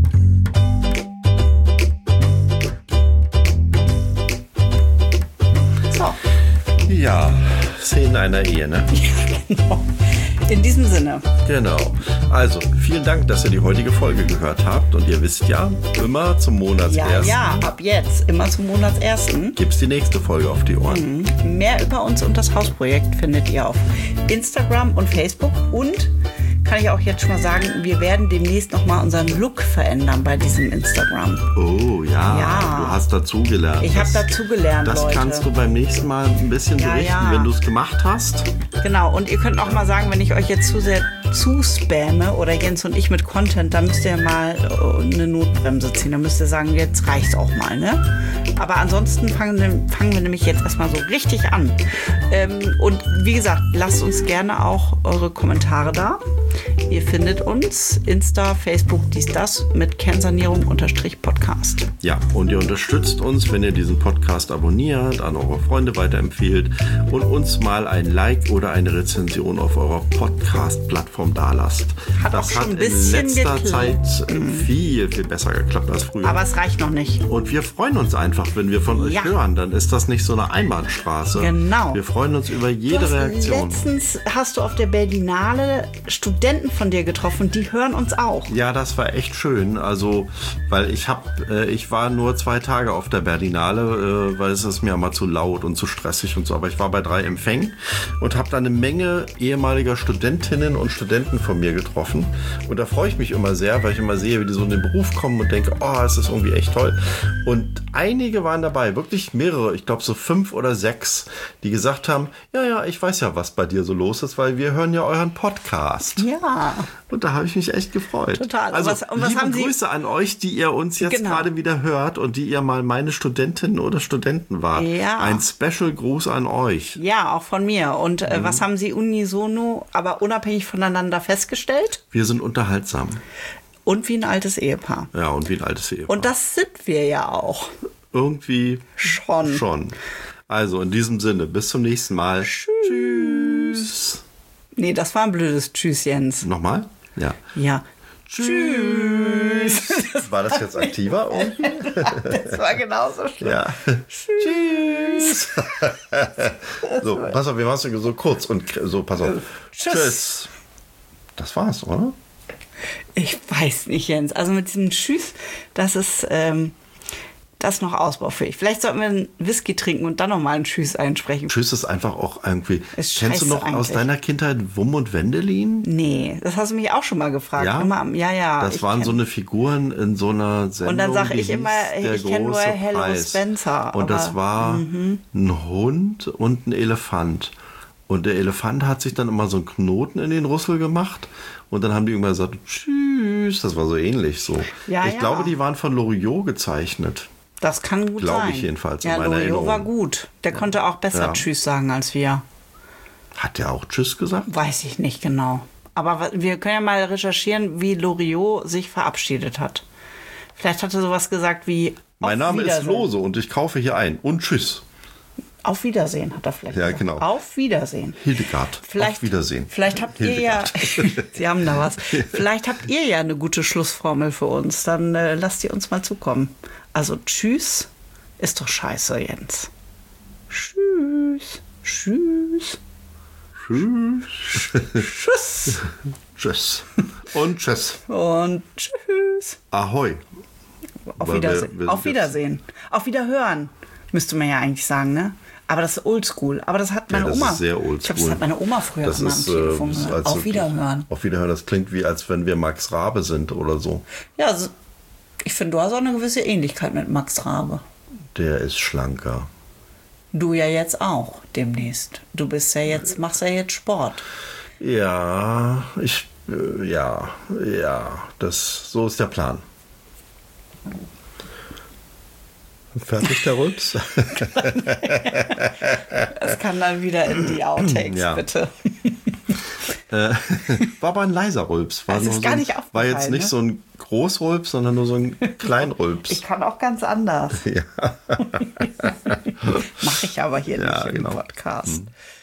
So. Ja, Szenen einer Ehe, ne? Ja, genau. In diesem Sinne. Genau. Also, vielen Dank, dass ihr die heutige Folge gehört habt. Und ihr wisst ja, immer zum Monatsersten. Ja, ab jetzt, immer zum Monatsersten. Gibt's die nächste Folge auf die Ohren. Mehr über uns und das Hausprojekt findet ihr auf Instagram und Facebook. Und kann ich auch jetzt schon mal sagen, wir werden demnächst nochmal unseren Look verändern bei diesem Instagram. Oh ja, du hast dazugelernt. Ich habe dazugelernt, Das Leute. kannst du beim nächsten Mal ein bisschen berichten, wenn du es gemacht hast. Genau, und ihr könnt auch mal sagen, wenn ich euch jetzt zu sehr zuspamme oder Jens und ich mit Content, dann müsst ihr mal eine Notbremse ziehen. Dann müsst ihr sagen, jetzt reicht's auch mal, ne? Aber ansonsten fangen wir nämlich jetzt erstmal so richtig an. Und wie gesagt, lasst uns gerne auch eure Kommentare da. Ihr findet uns Insta, Facebook, das mit Kernsanierung_Podcast. Ja, und ihr unterstützt uns, wenn ihr diesen Podcast abonniert, an eure Freunde weiterempfehlt und uns mal ein Like oder eine Rezension auf eurer Podcast-Plattform dalasst. Das hat in letzter Zeit viel, viel besser geklappt als früher. Aber es reicht noch nicht. Und wir freuen uns einfach, wenn wir von euch hören. Dann ist das nicht so eine Einbahnstraße. Genau. Wir freuen uns über jede Reaktion. Letztens hast du auf der Berlinale Studenten von dir getroffen, die hören uns auch. Ja, das war echt schön. Also, weil ich war nur 2 Tage auf der Berlinale, weil es ist mir immer zu laut und zu stressig und so. Aber ich war bei 3 Empfängen und habe da eine Menge ehemaliger Studentinnen und Studenten von mir getroffen. Und da freue ich mich immer sehr, weil ich immer sehe, wie die so in den Beruf kommen und denke, oh, es ist irgendwie echt toll. Und einige waren dabei, wirklich mehrere, ich glaube so 5 oder 6, die gesagt haben, ja, ich weiß ja, was bei dir so los ist, weil wir hören ja euren Podcast. Ja. Und da habe ich mich echt gefreut. Total. Also was liebe haben Sie? Grüße an euch, die ihr uns jetzt gerade wieder hört und die ihr mal meine Studentinnen oder Studenten wart. Ja. Ein Special Gruß an euch. Ja, auch von mir. Und was haben Sie unisono, aber unabhängig voneinander festgestellt? Wir sind unterhaltsam. Und wie ein altes Ehepaar. Ja, und wie ein altes Ehepaar. Und das sind wir ja auch. Irgendwie schon. Also in diesem Sinne, bis zum nächsten Mal. Tschüss. Nee, das war ein blödes Tschüss, Jens. Nochmal? Ja. Ja. Tschüss. War das jetzt aktiver? Das war genauso schlimm. Ja. Tschüss. So, pass auf, wir machen es so kurz und so, pass auf. Tschüss. Das war's, oder? Ich weiß nicht, Jens. Also mit diesem Tschüss, das ist noch ausbaufähig. Vielleicht sollten wir einen Whisky trinken und dann nochmal einen Tschüss einsprechen. Tschüss ist einfach auch irgendwie... Ist kennst du noch eigentlich. Aus deiner Kindheit Wumm und Wendelin? Nee, das hast du mich auch schon mal gefragt. Ja? Immer, ja. Das waren so eine Figuren in so einer Sendung. Und dann sage ich immer, ich kenne nur Hello Spencer. Und das war ein Hund und ein Elefant. Und der Elefant hat sich dann immer so einen Knoten in den Rüssel gemacht. Und dann haben die irgendwann gesagt, tschüss. Das war so ähnlich so. Ja, ich glaube, die waren von Loriot gezeichnet. Das kann gut sein. Glaube ich jedenfalls in meiner Loriot Erinnerung. war gut. Der konnte auch besser Tschüss sagen als wir. Hat der auch Tschüss gesagt? Weiß ich nicht genau. Aber wir können ja mal recherchieren, wie Loriot sich verabschiedet hat. Vielleicht hat er sowas gesagt wie Mein Name ist Lose und ich kaufe hier ein. Und Tschüss. Auf Wiedersehen hat er vielleicht gesagt. Genau. Auf Wiedersehen. Hildegard, auf Wiedersehen. Vielleicht habt ihr ja, Sie haben da was, vielleicht habt ihr ja eine gute Schlussformel für uns. Dann lasst ihr uns mal zukommen. Also Tschüss ist doch scheiße, Jens. Tschüss. Tschüss. Tschüss. Tschüss. Tschüss. Und tschüss. Und tschüss. Ahoi. Auf Wiedersehen. Auf Wiedersehen. Auf Wiederhören, müsste man ja eigentlich sagen, ne? Aber das ist oldschool. Aber das hat meine Oma. Das ist sehr oldschool. Ich glaube, das hat meine Oma früher immer am Telefon gehört. Auf Wiederhören. Auf Wiederhören, das klingt wie, als wenn wir Max Rabe sind oder so. Ja, also, ich finde, du hast auch eine gewisse Ähnlichkeit mit Max Rabe. Der ist schlanker. Du ja jetzt auch demnächst. Du bist ja jetzt, machst ja jetzt Sport. Ja, so ist der Plan. Fertig der Rülps? Das kann dann wieder in die Outtakes, bitte. War aber ein leiser Rülps. War, war jetzt nicht so ein Großrülps, sondern nur so ein Kleinrülps. Ich kann auch ganz anders. Ja. Mache ich aber hier nicht im Podcast.